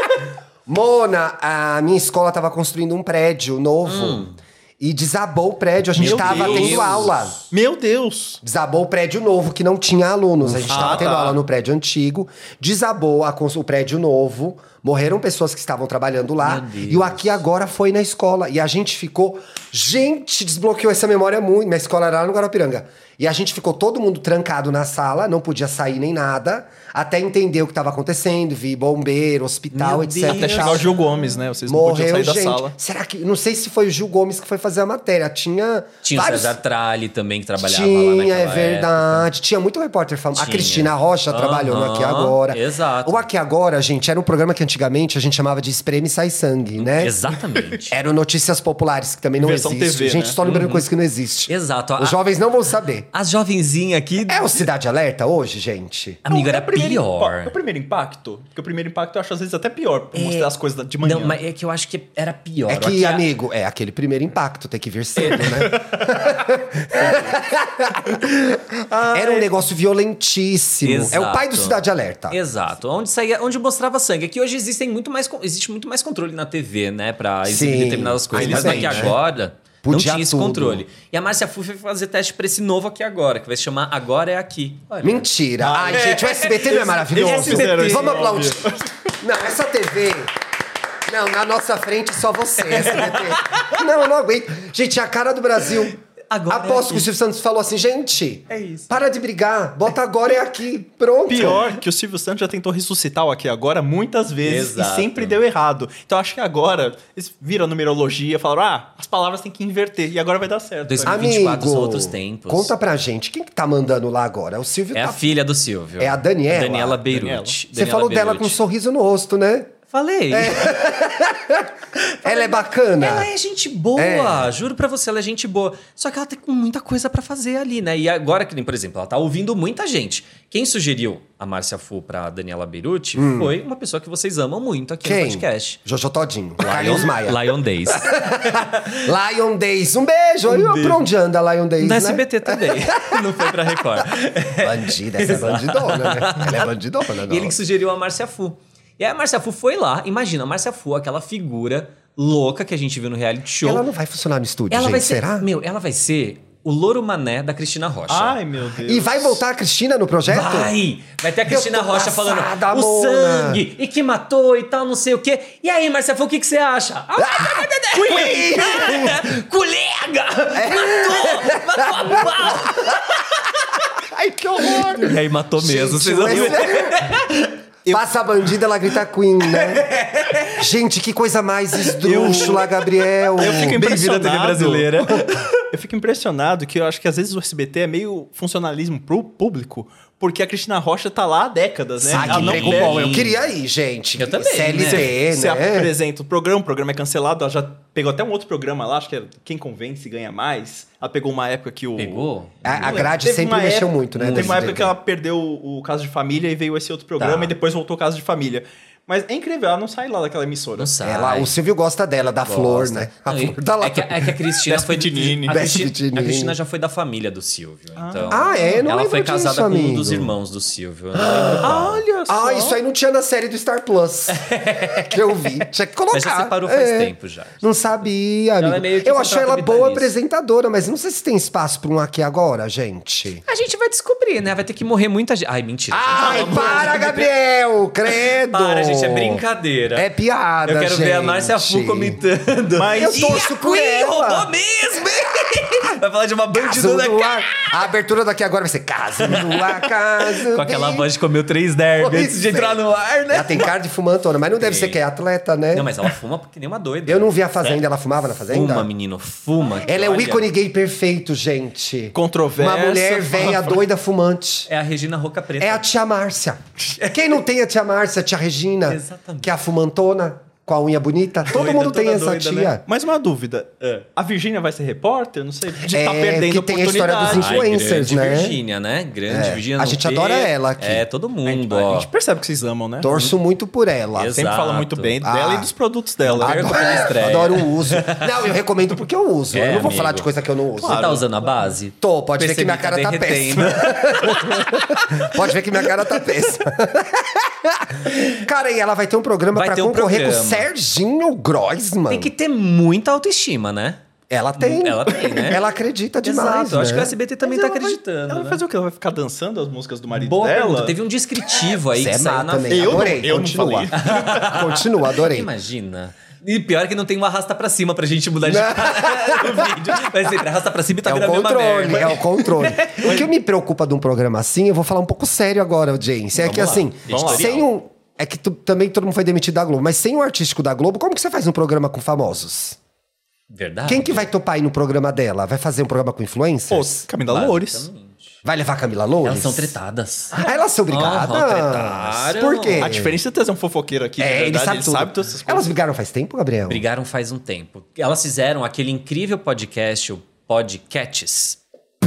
Mona, a minha escola tava construindo um prédio novo. E desabou o prédio. A gente Meu tava Deus. tendo aula. Meu Deus! Desabou o prédio novo, que não tinha alunos. A gente tava tendo aula no prédio antigo. Desabou o prédio novo. Morreram pessoas que estavam trabalhando lá. E o Aqui Agora foi na escola. E a gente ficou... Gente, desbloqueou essa memória muito. Minha escola era lá no Guarapiranga. E a gente ficou todo mundo trancado na sala. Não podia sair nem nada. Até entender o que estava acontecendo. Vi bombeiro, hospital, Meu etc. Deus. Até e chegar tal. o Gil Gomes, né? Vocês não podiam Morreu sair da gente. sala. Será que... Não sei se foi o Gil Gomes que foi fazer a matéria. Tinha Tinha o vários... César Tralli também, que trabalhava lá Tinha, naquela é verdade. Tinha muito repórter famoso. A Tinha. Cristina Rocha trabalhou no Aqui Agora. Exato. O Aqui Agora, gente, era um programa que antigamente a gente chamava de Espreme e Sai Sangue, né? Exatamente. Era o Notícias Populares, que também não Versão existe. TV, Gente, né? só lembrando coisa que não existe. Exato. Os jovens não vão saber. As jovenzinhas aqui... É o Cidade Alerta hoje, gente? Amigo, Não, era é o primeiro pior. É o primeiro impacto? Porque o primeiro impacto eu acho às vezes até pior, pra mostrar as coisas de manhã. Não, mas é que eu acho que era pior. É O que, Aqui amigo, é aquele primeiro impacto, tem que vir cedo, né? Era um negócio violentíssimo. Exato. É o pai do Cidade Alerta. Exato. Onde mostrava sangue. Aqui hoje existe muito mais controle na TV, né? Pra exibir Sim, determinadas coisas. Mas ainda Aqui bem, né? Agora... Não Podia tinha esse tudo. controle. E a Márcia Fu foi fazer teste pra esse novo Aqui Agora, que vai se chamar Agora é Aqui. Olha. Mentira. Ai, gente, o SBT não é maravilhoso? Eles fizeram esse Vamos nome. aplaudir. Não, essa TV... Não, na nossa frente só você, SBT. Não, eu não aguento. Gente, é a cara do Brasil. Aposto que o Silvio Santos falou assim, gente, É isso. para de brigar, bota agora é aqui, pronto. Pior que o Silvio Santos já tentou ressuscitar o Aqui Agora muitas vezes Exato. e sempre deu errado. Então acho que agora eles viram a numerologia, falaram, as palavras tem que inverter e agora vai dar certo. 2024 são outros tempos. Conta pra gente, quem que tá mandando lá agora? O Silvio É tá... a filha do Silvio. É a Daniela? Daniela Beirute. Você falou dela com um sorriso no rosto, né? Falei. Ela é bacana. Ela é gente boa, juro pra você, ela é gente boa. Só que ela tem muita coisa pra fazer ali, né? E agora, que nem, por exemplo, ela tá ouvindo muita gente. Quem sugeriu a Márcia Fu pra Daniela Beirute foi uma pessoa que vocês amam muito aqui no podcast. Jojo Todinho. Carlos Maia. Lion Days. Lion Days. Um beijo. E pra onde anda a Lion Days, Da né? SBT também. Não foi pra Record. Bandida, essa é bandidona, né? Ela é bandidona, não. E ele que sugeriu a Márcia Fu. E aí a Márcia Fu foi lá. Imagina, a Márcia Fu, aquela figura louca que a gente viu no reality show. Ela não vai funcionar no estúdio, Ela gente, vai ser, será? ela vai ser o Louro Mané da Cristina Rocha. Ai, meu Deus. E vai voltar a Cristina no projeto? Vai ter a Cristina Eu tô Rocha falando passada, o Mona. sangue e que matou e tal, não sei o quê. E aí, Márcia Fu, o que você acha? Colega! Matou a pau! Ai, que horror! E aí matou mesmo, vocês vão ver. Passa a bandida, ela grita Queen, né? Gente, que coisa mais esdrúxula, Gabriel. Eu fico Bem-vindo à TV brasileira. Eu fico impressionado que eu acho que às vezes o SBT é meio funcionalismo pro público, porque a Cristina Rocha tá lá há décadas, né? Ai, que Ela não emprego perde. bom. Eu queria ir, gente. Eu também, CLT, Você né? apresenta o programa é cancelado, ela já pegou até um outro programa lá, acho que é Quem Convence Ganha Mais. Ela pegou uma época que o... Pegou? A grade Teve sempre uma mexeu época- muito, né? Teve desse uma época desenho. que ela perdeu o Caso de Família e veio esse outro programa Tá. e depois voltou o Caso de Família. Mas é incrível, ela não sai lá daquela emissora. Não sabe. O Silvio gosta dela, da Flor, né? A Não, Flor tá lá. é que a Cristina Desce foi... Pitinini. A Desce Cristina, Pitinini. a Cristina já foi da família do Silvio. Então, Não ela lembro foi disso, casada com um amigo. dos irmãos do Silvio. Eu não lembro qual. Olha só. Isso aí não tinha na série do Star Plus. Que eu vi. Tinha que colocar. Mas já separou faz tempo já. Não sabia, amigo. é meio que Eu acho ela contrato boa vitalício. apresentadora, mas não sei se tem espaço pra um Aqui Agora, gente. A gente vai descobrir, né? Vai ter que morrer muita gente. Ai, mentira. Ai, para, Gabriel! Credo! Para, gente, é brincadeira. É piada, Eu quero ver a gente. Márcia Fu comentando. Mas eu torço e a por Queen ela. roubou mesmo! Vai falar de uma Caso bandidona do ar. A abertura daqui agora vai ser Caso do Acaso. com aquela voz de comeu 3 derby Pois antes de é. entrar no ar, né? Ela tem cara de fumantona, mas não deve Tem. ser que é atleta, né? Não, mas ela fuma que nem uma doida. Eu não vi a Fazenda, ela fumava na Fazenda? Fuma, menino, fuma. Ela é o Olha, ícone gay perfeito, gente. Controversa. Uma mulher velha, doida, fumante. É a Regina Roca Preta. É a tia Márcia. Quem não tem a tia Márcia, a tia Regina? Exatamente. Que é a fumantona, com a unha bonita. Todo Doida, mundo tem toda essa doida, tia. né? Mais uma dúvida. A Virgínia vai ser repórter? Não sei. De tá É, perdendo que tem a história dos oportunidade. influencers, grande né? Virgínia, né? Grande É. Virgínia. A gente adora ela aqui. É, todo mundo, A ó. gente percebe que vocês amam, né? Torço muito por ela. Exato. Sempre fala muito bem dela Ah. e dos produtos dela. Adoro. Pega como estreia. Adoro o uso. Não, eu recomendo porque eu uso. É, eu não vou amigo. falar de coisa que eu não uso. Você tá usando a base? Tô, pode ver que minha cara tá derretendo. péssima. Pode ver que minha cara tá péssima. Cara, e ela vai ter um programa Vai pra ter um concorrer com o programa. Serginho Groisman. Tem que ter muita autoestima, né? Ela tem. Ela tem, né? Ela acredita demais, Exato. Eu acho né? que o SBT também Mas tá ela vai- acreditando. Ela vai né? fazer o quê? Ela vai ficar dançando as músicas do marido Boa dela? pergunta. Teve um descritivo aí Você que é má saiu na também. Eu não- Adorei. eu não Continua. falei. Continua, adorei. Imagina. E pior que não tem um arrasta pra cima pra gente mudar de no vídeo. Vai ser arrasta pra cima e tá É o virando a mesma controle, merda. é o controle. O que me preocupa de um programa assim, eu vou falar um pouco sério agora, audiência. É que assim, Vamos lá. sem um. É que também todo mundo foi demitido da Globo, mas sem o artístico da Globo, como que você faz um programa com famosos? Verdade. Quem que vai topar ir no programa dela? Vai fazer um programa com Pô, influencers? Camila Loures. Basicamente. Vai levar a Camila Loures? Elas são tretadas. Ah, elas são brigadas? tretaram. Por quê? A diferença é trazer um fofoqueiro aqui, de É, ele verdade, sabe ele tudo. sabe todas essas coisas. Elas brigaram faz tempo, Gabriel? Brigaram faz um tempo. Elas fizeram aquele incrível podcast, o Podcats.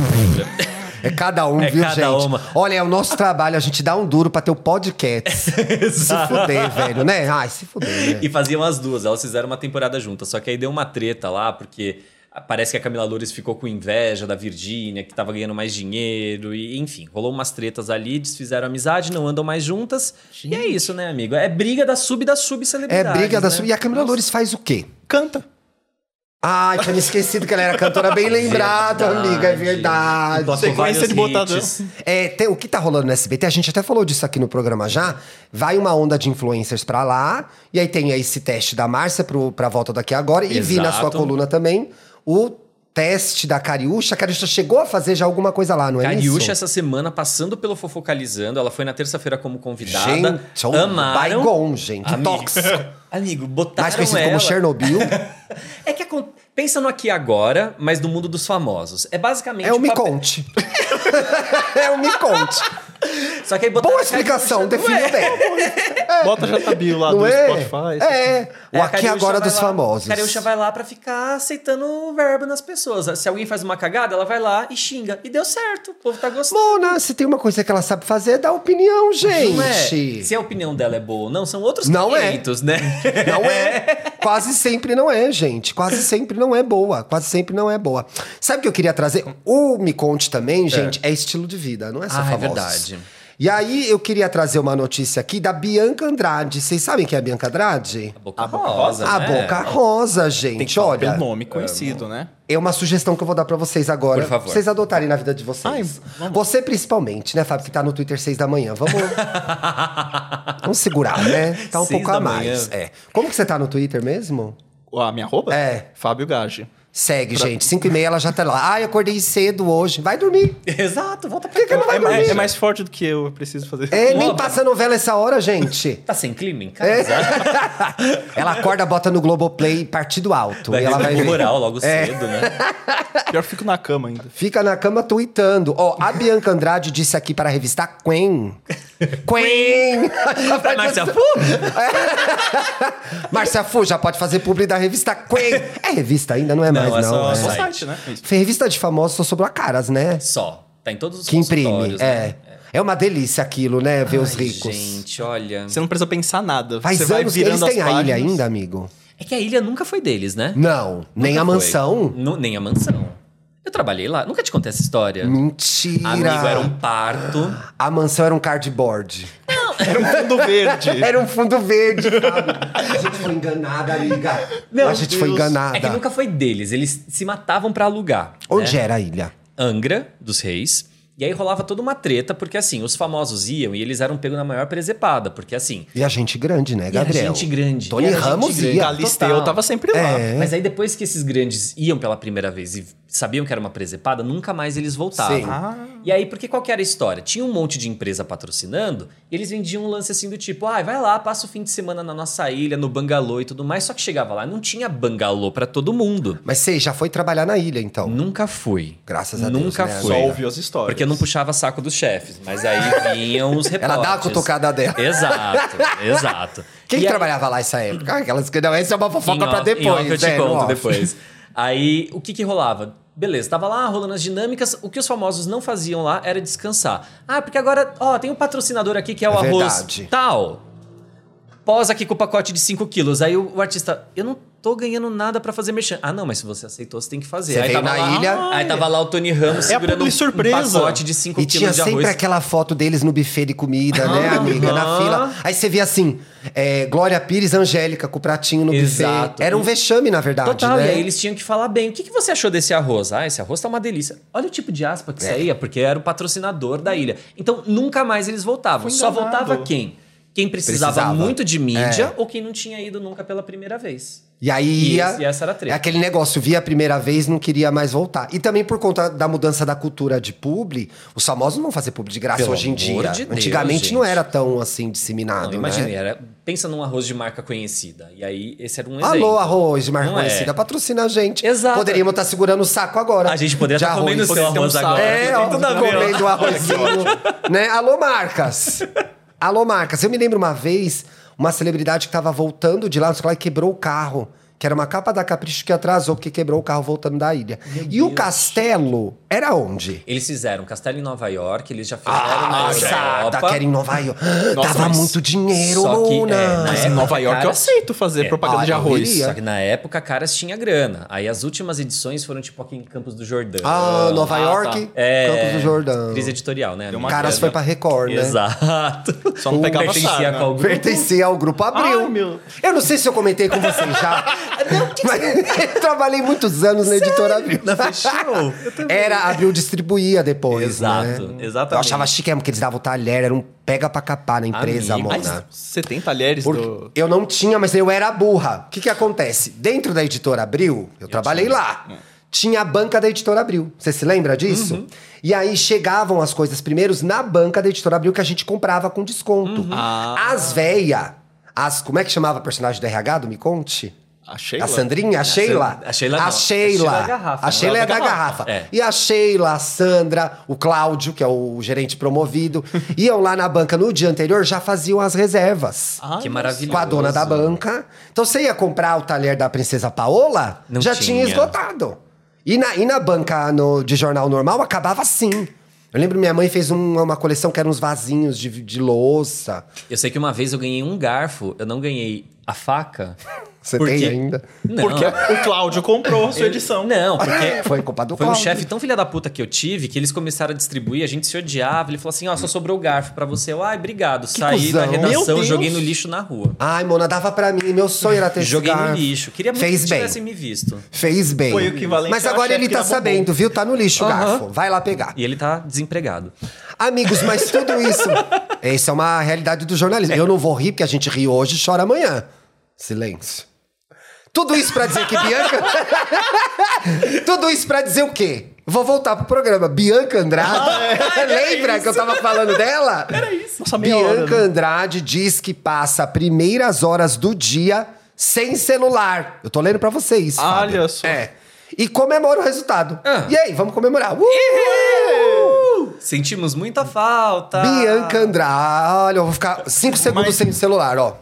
É cada um, É viu, cada gente? uma. Olha, é o nosso trabalho, a gente dá um duro pra ter o podcast. Se fuder, velho, né? Ai, se fuder, né? E faziam as duas, elas fizeram uma temporada juntas. Só que aí deu uma treta lá, porque parece que a Camila Loures ficou com inveja da Virgínia, que tava ganhando mais dinheiro. E enfim, rolou umas tretas ali, desfizeram amizade, não andam mais juntas. E é isso, né, amigo? É briga da É subcelebridade. briga da né? sua. E a Camila Loures faz o quê? Canta. Ai, tinha me esquecido que ela era cantora bem lembrada, amiga, é verdade. Tocou Sequência vários de botadão. hits. O que tá rolando no SBT, a gente até falou disso aqui no programa já, vai uma onda de influencers pra lá, e aí tem esse teste da Márcia pra volta daqui agora, e vi na sua Exato. coluna também o teste da Cariúcha. A Cariúcha chegou a fazer já alguma coisa lá, não é isso? Cariúcha, essa semana, passando pelo Fofocalizando. Ela foi na terça-feira como convidada. Gente, amaram. Baigon, gente. Amigo. Tóxico. Amigo, botaram Mais conhecido ela... como Chernobyl. É que pensa no aqui e agora, mas do mundo dos famosos. É basicamente... É o Me Conte. É o Me Conte. Só que aí botaram Boa explicação, definiu bem. Bota JB lá Não do é? Spotify. O a aqui e Cariúcha agora vai dos lá, famosos. A Cariúcha vai lá pra ficar aceitando o verbo nas pessoas. Se alguém faz uma cagada, ela vai lá e xinga. E deu certo, o povo tá gostando. Mona, se tem uma coisa que ela sabe fazer, é dar opinião, gente. Não é? Se a opinião dela é boa ou não, são outros Não é. 500, né? Não é. Quase sempre não é, gente. Quase sempre não é boa. Quase sempre não é boa. Sabe o que eu queria trazer? O Me Conte também, gente, é estilo de vida, não é só famosos. É verdade. E aí, eu queria trazer uma notícia aqui da Bianca Andrade. Vocês sabem quem é a Bianca Andrade? A Boca Rosa, A né? Boca Rosa, Tem gente. que falar Olha, pelo nome conhecido, né? é uma sugestão que eu vou dar pra vocês agora. Por favor. Pra vocês adotarem na vida de vocês. Ai, vamos. Você principalmente, né, Fábio, que tá no Twitter 6 da manhã. Vamos segurar, né? Tá um 6 pouco da a manhã. mais. É. Como que você tá no Twitter mesmo? A minha arroba? É. Fábio Gage. Segue, gente. 5h30 ela já tá lá. Ai, acordei cedo hoje. Vai dormir. Exato, volta pra Por que não vai dormir? É mais forte do que eu preciso fazer. É, nem passa novela essa hora, gente. Tá sem clima em casa? Ela acorda, bota no Globoplay partido alto. Vai e ela vai ver. moral logo cedo, né? Pior que eu fico na cama ainda. Fica na cama tweetando. Ó, a Bianca Andrade disse aqui para a revista Quen. Quen! Márcia Fu? Márcia Fu já pode fazer publi da revista Quen. É revista ainda? Não é mais, é não. só É. site. né? Revista de famosos só sobre a caras, né? Só. Tá em todos os Que imprime. consultórios, né? É uma delícia aquilo, né? Ver os Ai, ricos. gente, olha... Você não precisa pensar nada. Faz você vai anos que eles virando têm as a ilha páginas. ainda, amigo. É que a ilha nunca foi deles, né? Não, nem Nunca a foi. mansão. Nem a mansão. Eu trabalhei lá. Nunca te contei essa história. Mentira. Amigo, era um parto. A mansão era um cardboard. Era um fundo verde. Era um fundo verde, sabe? A gente foi enganada, amiga. A gente foi enganada. É que nunca foi deles. Eles se matavam pra alugar. Onde né? era a ilha? Angra, dos Reis. E aí rolava toda uma treta, porque assim, os famosos iam e eles eram pegos na maior presepada. Porque assim... E a gente grande, né, Gabriel? E a gente grande. Tony E a gente Ramos grande. ia. Galisteu Total. tava sempre lá. É. Mas aí depois que esses grandes iam pela primeira vez e sabiam que era uma presepada, nunca mais eles voltavam. Sim. E aí, porque qual que era a história? Tinha um monte de empresa patrocinando e eles vendiam um lance assim do tipo, vai lá, passa o fim de semana na nossa ilha, no bangalô e tudo mais. Só que chegava lá, não tinha bangalô pra todo mundo. Mas você já foi trabalhar na ilha, então? Nunca fui. Graças a Deus, Nunca né, fui. Só ouviu as histórias. Porque eu não puxava saco dos chefes, mas aí vinham os repórteres. Ela dá a cutucada dela. Exato, exato. Quem E que aí- trabalhava lá essa época? Aquelas que não, essa é uma fofoca pra Em depois, off eu te né? No conto off. depois. Aí, o que rolava? Beleza, tava lá rolando as dinâmicas. O que os famosos não faziam lá era descansar. Ah, porque agora, tem um patrocinador aqui que é o É arroz verdade. tal. Posa aqui com o pacote de 5 quilos. Aí o artista, eu não tô ganhando nada pra fazer merchan. Ah, não, mas se você aceitou, você tem que fazer. Você aí veio tava na lá, ilha. Aí tava lá o Tony Ramos É a segurando publi surpresa. um pacote de 5 E quilos tinha de arroz. sempre aquela foto deles no buffet de comida, né, amiga? Na fila. Aí você via assim, Glória Pires, Angélica, com o pratinho no Exato. buffet. Era um vexame, na verdade, Total, né? e aí eles tinham que falar bem. O que você achou desse arroz? Ah, esse arroz tá uma delícia. Olha o tipo de aspa que saía, porque era o patrocinador da ilha. Então, nunca mais eles voltavam. Fui Só enganado. voltava quem? Quem precisava Precisava. muito de mídia ou quem não tinha ido nunca pela primeira vez. E aí ia... E essa era a treta. É aquele negócio, via a primeira vez, não queria mais voltar. E também por conta da mudança da cultura de publi, os famosos não vão fazer publi de graça Pelo hoje em amor dia. de Deus, Antigamente não gente. era tão assim disseminado, Não, imagina, né? pensa num arroz de marca conhecida. E aí, esse era um exemplo. Alô, arroz de marca Não é? conhecida, patrocina a gente. Exato. Poderíamos estar segurando o saco agora. A gente poderia de estar comendo o arroz. seu Poderia ter um arroz saco. agora. É, ó, Tudo a ver, ó. comendo arrozinho, né? Alô, marcas. Alô, marcas. Eu me lembro uma vez, uma celebridade que tava voltando de lá, não sei lá, e quebrou o carro. Que era uma capa da Capricho que atrasou, porque quebrou o carro voltando da ilha. E o castelo era onde? Eles fizeram Castelo em Nova York, eles já fizeram na Nossa, Europa. que era em Nova York. Nossa, Dava mas- muito dinheiro, Só que, Mona. na Mas em época, Nova York eu Caras- aceito fazer propaganda de eu arroz. iria. Só que na época, Caras tinha grana. Aí as últimas edições foram tipo aqui em Campos do Jordão. Nova York, Campos do Jordão. Crise editorial, né? amigo? Caras foi pra Record, né? Exato. Só não pegava Pertencia sarna. qual grupo? Pertencia ao Grupo Abril. Ai, meu. Eu não sei se eu comentei com vocês já. Mas eu trabalhei muitos anos na editora Abril. Não fechou? Era Abril distribuía depois, Exato, né? exatamente. Eu achava chique, porque eles davam o talher, era um pega pra capar na empresa, Amigo. Mona. Você tem talheres do... Eu não tinha, mas eu era burra. O que acontece? Dentro da editora Abril, eu trabalhei lá. tinha a banca da Editora Abril. Você se lembra disso? E aí chegavam as coisas primeiros na banca da Editora Abril que a gente comprava com desconto. As véia, como é que chamava a personagem do RH do Me Conte? A Sheila? A Sandrinha? A Sheila? A Sheila não. A Sheila. A Sheila é a garrafa. A Sheila é a da garrafa. É. E a Sheila, a Sandra, o Cláudio, que é o gerente promovido, iam lá na banca no dia anterior, já faziam as reservas. Que maravilhoso. Com a dona da banca. Então você ia comprar o talher da Princesa Paola, Não já tinha. tinha esgotado. E na banca de jornal normal, acabava assim. Eu lembro minha mãe fez uma coleção que eram uns vasinhos de louça. Eu sei que uma vez eu ganhei um garfo, eu não ganhei a faca. Você tem ainda? Não. Porque o Cláudio comprou a sua edição. Não, porque Foi culpa do foi um Cláudio. chefe tão filha da puta que eu tive que eles começaram a distribuir, a gente se odiava. Ele falou assim: ó, só sobrou o garfo pra você. Eu, ai, obrigado. Saí da cuzão. Meu redação, Deus. joguei no lixo na rua. Ai, Mona, dava pra mim. Meu sonho era ter esse Joguei no garfo. lixo. Queria muito Fez que bem. tivessem me visto. Fez bem. Foi o equivalente Mas ao agora chefe ele que tá dá bombom. sabendo, viu? Tá no lixo o garfo. Vai lá pegar. E ele tá desempregado. Amigos, mas tudo isso... Essa é uma realidade do jornalismo. Eu não vou rir, porque a gente ri hoje e chora amanhã. Silêncio. Tudo isso pra dizer que Bianca... Tudo isso pra dizer o quê? Vou voltar pro programa. Bianca Andrade. Lembra que eu tava falando dela? Era isso. Nossa, meia hora, Bianca né? Andrade diz que passa primeiras horas do dia sem celular. Eu tô lendo pra você isso, Olha Fábio. só. É. E comemora o resultado. Ah. E aí, vamos comemorar. Sentimos muita falta. Bianca Andrade. Olha, eu vou ficar 5 segundos sem o celular, ó.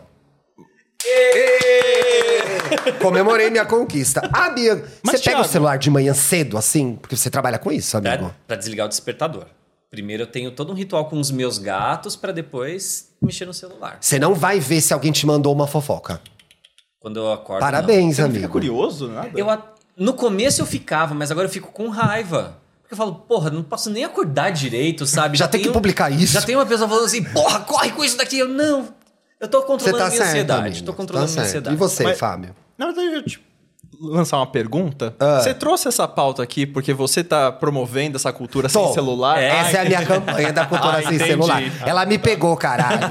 Comemorei minha conquista. Ah, Bianca, Mas, você pega Thiago, o celular de manhã cedo, assim? Porque você trabalha com isso, amigo. Pra desligar o despertador. Primeiro eu tenho todo um ritual com os meus gatos pra depois mexer no celular. Você não vai ver se alguém te mandou uma fofoca. Quando eu acordo. Parabéns, Você não amigo. fica curioso, nada? No começo eu ficava, mas agora eu fico com raiva. Porque eu falo, porra, não posso nem acordar direito, sabe? Já tem que publicar isso. Já tem uma pessoa falando assim, porra, corre com isso daqui. Eu, não. Eu tô Você controlando tá a minha certo, ansiedade. amigo. Tô controlando Tá a minha certo. ansiedade. E você, Mas- Fábio? Na verdade, eu ia te lançar uma pergunta. Ah. Você trouxe essa pauta aqui porque você tá promovendo essa cultura sem Tô. celular? Essa é a minha campanha da cultura sem entendi. celular. Ela me pegou, caralho.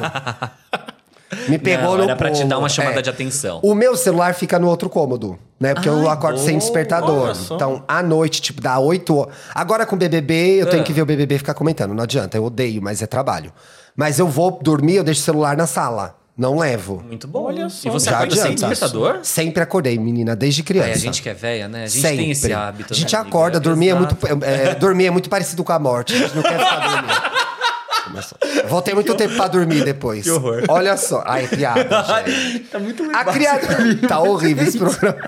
Me pegou Não, no era pra te pulo. dar uma chamada É. de atenção. O meu celular fica no outro cômodo, né? Porque eu acordo sem despertador. olha só. Então, à noite, tipo, dá 8 horas. Agora com o BBB, eu tenho que ver o BBB ficar comentando. Não adianta, eu odeio, mas é trabalho. Mas eu vou dormir, eu deixo o celular na sala. Não levo. Muito bom. Olha só. E você Já acorda sem adianta. despertador? Sempre acordei, menina, desde criança. É, a gente que é velha, né? A gente Sempre. tem esse hábito. A gente né, amiga? acorda, dormir é, muito, Exato. dormir é muito parecido com a morte. A gente não quer ficar dormindo. Começou. Voltei muito tempo pra dormir depois. Que horror. Olha só. Ai, piada, gente. Tá muito A criadora... Tá horrível esse programa.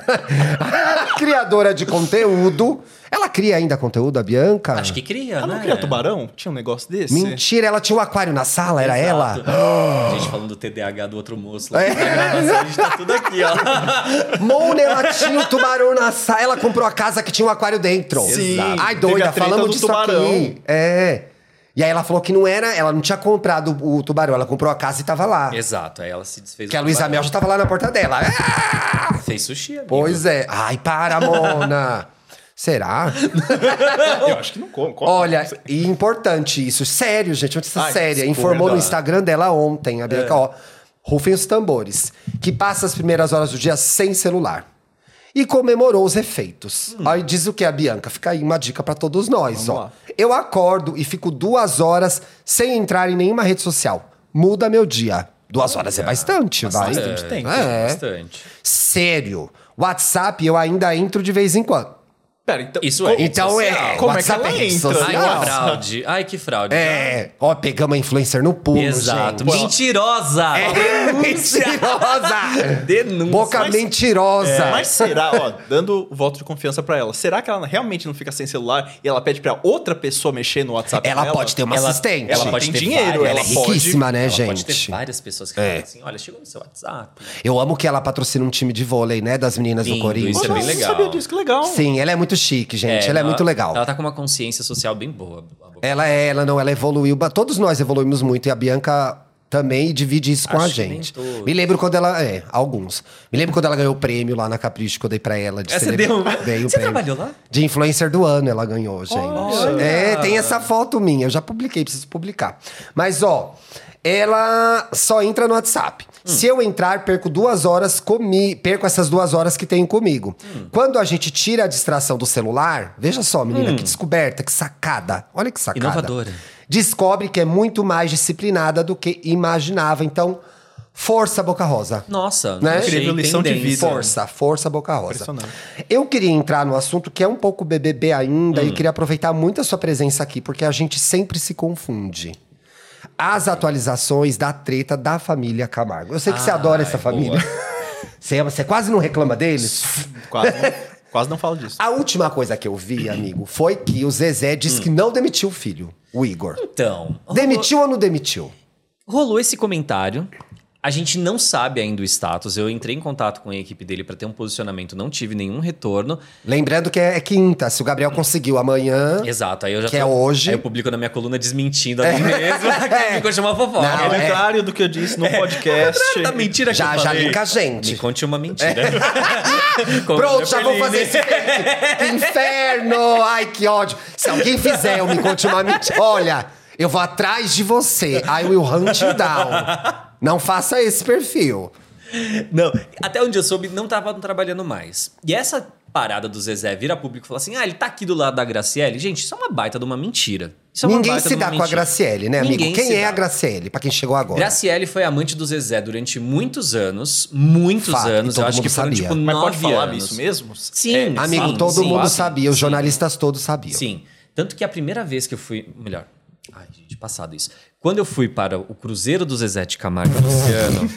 A criadora de conteúdo... Ela cria ainda conteúdo, a Bianca? Acho que cria, Ela né? não cria tubarão? Tinha um negócio desse? Mentira, ela tinha um aquário na sala, era Exato. ela? A gente falando do TDAH do outro moço. Lá É. na gravação, a gente tá tudo aqui, ó. Mona, ela tinha um tubarão na sala. Ela comprou a casa que tinha um aquário dentro. Sim. Ai, Teve doida, a treta falamos do disso tubarão. aqui. É. E aí ela falou que não era... Ela não tinha comprado o tubarão. Ela comprou a casa e tava lá. Exato, aí ela se desfez Que a do Luísa tubarão. Mel já tava lá na porta dela. Ah! Fez sushi, amigo. Pois é. Ai, para, Mona. Será? Eu acho que não come. Olha, e importante isso. Sério, gente, notícia Ai, séria. desculpa, Informou no verdade. Instagram dela ontem, a Bianca, ó. Rufem os tambores. Que passa as primeiras horas do dia sem celular. E comemorou os efeitos. Aí diz o que a Bianca? Fica aí uma dica pra todos nós, Vamos ó. lá. Eu acordo e fico 2 horas sem entrar em nenhuma rede social. Muda meu dia. 2 horas é bastante, vai. bastante tempo. É. Bastante. Sério. WhatsApp eu ainda entro de vez em quando. Pera, então... Isso é rede Então social. é. Como é que WhatsApp ela rede entra? Ai, social. que fraude. Ai, que fraude. É, ó, pegamos a influencer no pulo, Exato. gente. Mentirosa. É, mentirosa! Denúncia. Boca Mas- mentirosa! Mas será, ó, dando o voto de confiança pra ela, será que ela realmente não fica sem celular e ela pede pra outra pessoa mexer no WhatsApp Ela dela? pode ter uma assistente. Ela pode tem ter dinheiro, várias. Ela é ela pode... riquíssima, né, Ela gente? pode ter várias pessoas que falam assim, olha, chegou no seu WhatsApp. Eu amo que ela patrocina um time de vôlei, né, das meninas Lindo, do Corinthians. isso é bem Nossa, legal. Eu não sabia disso, que legal. Sim, ela é muito chique, gente. Ela é muito legal. Ela tá com uma consciência social bem boa. Ela evoluiu. Todos nós evoluímos muito. E a Bianca também e divide isso com a Acho que gente. nem todos. Me lembro quando ela... alguns. Me lembro quando ela ganhou o prêmio lá na Capricho, que eu dei pra ela. Você deu? Dei Você prêmio. trabalhou lá? De influencer do ano ela ganhou, gente. Tem essa foto minha. Eu já publiquei, preciso publicar. Mas, ó... Ela só entra no WhatsApp. Se eu entrar, perco 2 horas perco essas 2 horas que tem comigo. Quando a gente tira a distração do celular, veja só, menina, que descoberta, que sacada. Olha que sacada. Inovadora. Descobre que é muito mais disciplinada do que imaginava. Então, força, Boca Rosa. Nossa, Né? Incrível lição de vida. Força, Boca Rosa. Impressionante. Eu queria entrar no assunto que é um pouco BBB ainda e queria aproveitar muito a sua presença aqui, porque a gente sempre se confunde. As atualizações da treta da família Camargo. Eu sei que você adora essa família. Você quase não reclama deles? Quase não falo disso. A última coisa que eu vi, amigo, foi que o Zezé disse que não demitiu o filho, o Igor. Então... Demitiu ou não demitiu? Rolou esse comentário. A gente não sabe ainda o status. Eu entrei em contato com a equipe dele para ter um posicionamento, não tive nenhum retorno. Lembrando que é quinta, se o Gabriel conseguiu amanhã. Exato, aí eu já Que é hoje. Aí eu publico na minha coluna desmentindo a mim mesmo. Que me conte uma fofoca. Não, Ao contrário do que eu disse no podcast. Da mentira que Já eu falei. linka a gente. Me conte uma mentira. Pronto, já vou fazer esse fake. Que inferno! Ai, que ódio. Se alguém fizer, eu me conte uma mentira. Olha, eu vou atrás de você. I will hunt you down. Não faça esse perfil. Não, até onde eu soube, não tava trabalhando mais. E essa parada do Zezé vir a público e falar assim, ele tá aqui do lado da Graciele. Gente, isso é uma baita de uma mentira. Isso é uma Ninguém baita se de uma dá com a mentira. Graciele, né, amigo? Ninguém Quem se é dá. a Graciele, pra quem chegou agora? Graciele foi amante do Zezé durante muitos anos. Muitos Fato, anos. todo Eu acho mundo que foram, sabia. tipo, Mas 9 pode falar anos. isso mesmo? Sim. Amigo, sim, todo sim. mundo sabia. Os Sim. jornalistas todos sabiam. Sim. Tanto que a primeira vez que eu fui... Melhor. Ai, gente, passado isso. Quando eu fui para o Cruzeiro do Zezé de Camargo e Luciano...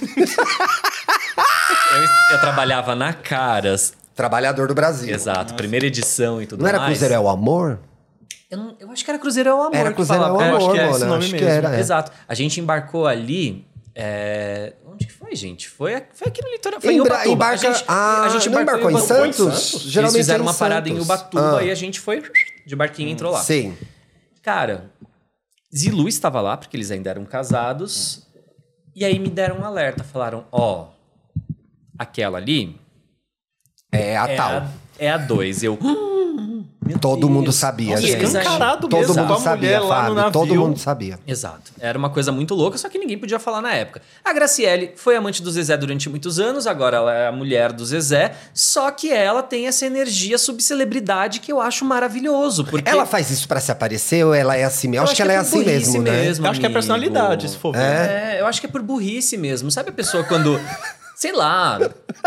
eu trabalhava na Caras. Trabalhador do Brasil. Exato. Primeira edição e tudo Não era mais. Cruzeiro é o Amor? Eu acho que era Cruzeiro é o Amor. Era que Cruzeiro é o falava. Amor, acho que é mano. esse nome Acho que mesmo. era. Exato. A gente embarcou ali... Onde que foi, gente? Foi aqui no litoral. Foi em Ubatuba. Embarca... a gente não embarcou em Ubatuba. Santos? Eles fizeram é em uma parada em Santos. Ubatuba e a gente foi de barquinho e entrou lá. Sim. Cara, Zilu estava lá, porque eles ainda eram casados. E aí me deram um alerta. Falaram, aquela ali... É a tal. É a 2. Eu... Meu Todo Deus. mundo sabia, Nossa, gente. escancarado Todo mesmo, mundo com a sabia, mulher lá no Fábio. navio. Todo mundo sabia. Exato. Era uma coisa muito louca, só que ninguém podia falar na época. A Graciele foi amante do Zezé durante muitos anos, agora ela é a mulher do Zezé, só que ela tem essa energia subcelebridade que eu acho maravilhoso. Porque Ela faz isso pra se aparecer ou ela é assim mesmo? Eu acho que ela é por assim burrice mesmo, né? Eu acho que é personalidade, se for ver. Eu acho que é por burrice mesmo. Sabe a pessoa quando... sei lá...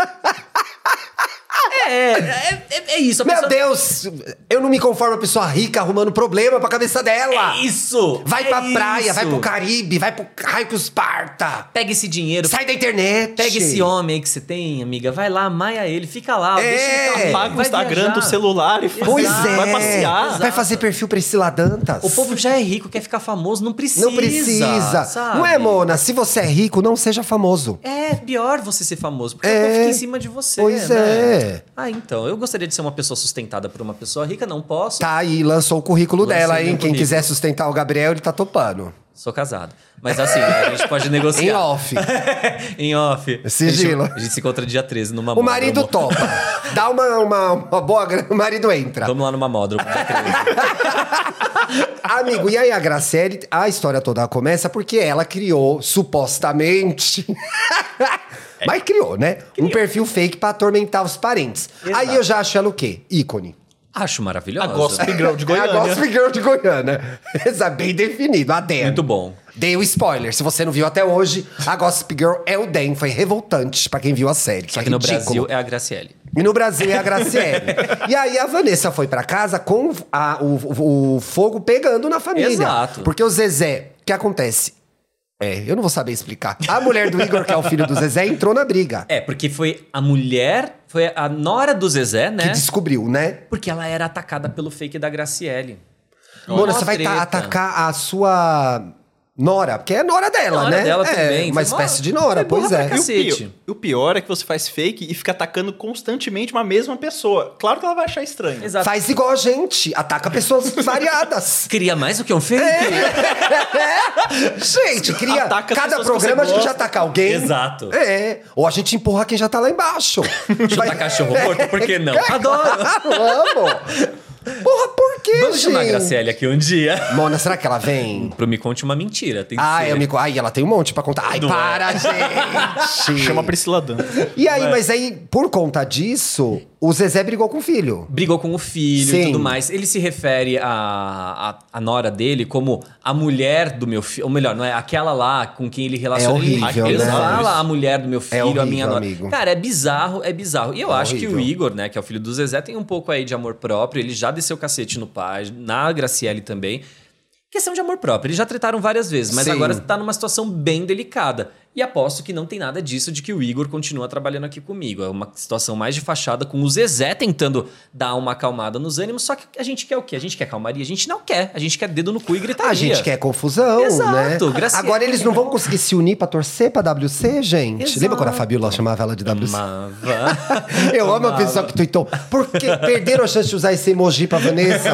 É isso. A Meu pessoa... Deus! Eu não me conformo a pessoa rica arrumando problema pra cabeça dela. É isso! Vai pra praia, isso. vai pro Caribe, vai pro Raio que os parta. Pega esse dinheiro, Sai da internet. pega esse homem aí que você tem, amiga, vai lá, amaia ele, fica lá, deixa ele ficar Apaga o vai Instagram viajar. do celular e Pois Exato. é. vai passear. Vai fazer perfil Priscila Dantas. O povo já é rico, quer ficar famoso, não precisa. Não precisa. Sabe? Não é, Mona? Se você é rico, não seja famoso. É pior você ser famoso, porque o povo fica em cima de você. Pois né? é. Então, eu gostaria de ser uma pessoa sustentada por uma pessoa rica, não posso. Tá aí, lançou o currículo Lancei dela, meu hein? Quem currículo. quiser sustentar o Gabriel, ele tá topando. Sou casado. Mas assim, a gente pode negociar. Em off. Em off. Sigilo. A gente se encontra dia 13 numa O marido módromo. topa. Dá uma boa grana, o marido entra. Vamos lá numa módromo dia 13. Amigo, e aí a Graciele, a história toda começa porque ela criou, supostamente... Mas criou, né? Um perfil fake pra atormentar os parentes. Exato. Aí eu já acho ela o quê? Ícone. Acho maravilhosa. A Gossip Girl de É Goiânia. a Gossip Girl de Goiânia. Exato, bem definido, a Dan. Muito bom. Dei o spoiler. Se você não viu até hoje, a Gossip Girl é o Dan. Foi revoltante pra quem viu a série. Só que no Brasil é a Graciele. E no Brasil é a Graciele. E aí a Vanessa foi pra casa com o fogo pegando na família. Exato. Porque o Zezé, o que acontece? Eu não vou saber explicar. A mulher do Igor, que é o filho do Zezé, entrou na briga. Porque foi a mulher, foi a nora do Zezé, né? Que descobriu, né? Porque ela era atacada pelo fake da Graciele. Mona, Uma você vai treta. atacar a sua Nora, porque é nora dela, Nora né? dela também. Uma espécie de nora, pois é. Cacete. O pior é que você faz fake e fica atacando constantemente uma mesma pessoa. Claro que ela vai achar estranho. Exato. Faz igual a gente, ataca pessoas variadas. Cria mais do que um fake? Gente, cria. Ataca as Cada pessoas que programa a você gente gosta. ataca alguém. Exato. Ou a gente empurra quem já tá lá embaixo. Chutar cachorro morto, por que não? Adoro. Vamos. Porra, por quê, Vamos gente? chamar a Graciele aqui um dia. Mona, será que ela vem? Pro Me Conte Uma Mentira. Tem que Ai, ser. ela tem um monte pra contar. Ai, Não para, gente. Chama a Priscila Dan. E aí, mas aí, por conta disso, o Zezé brigou com o filho. Brigou com o filho Sim. e tudo mais. Ele se refere à nora dele como a mulher do meu filho. Ou melhor, não é aquela lá com quem ele relaciona. horrível, ele né? fala a mulher do meu filho, horrível, a minha nora. amigo. Cara, é bizarro, é bizarro. E eu acho que o horrível. Igor, né, que é o filho do Zezé, tem um pouco aí de amor próprio. Ele já desceu o cacete no pai, na Graciele também. Questão de amor próprio. Eles já trataram várias vezes, mas Sim. agora tá numa situação bem delicada. E aposto que não tem nada disso de que o Igor continua trabalhando aqui comigo. É uma situação mais de fachada, com o Zezé tentando dar uma acalmada nos ânimos. Só que a gente quer o quê? A gente quer calmaria? A gente não quer. A gente quer dedo no cu e gritaria. A gente quer confusão, Exato, né? Graciele. Agora eles não vão conseguir se unir pra torcer pra WC, gente? Exato. Lembra quando a Fabiola chamava ela de WC? Amava. Eu amo a pessoa que tweetou. Porque perderam a chance de usar esse emoji pra Vanessa.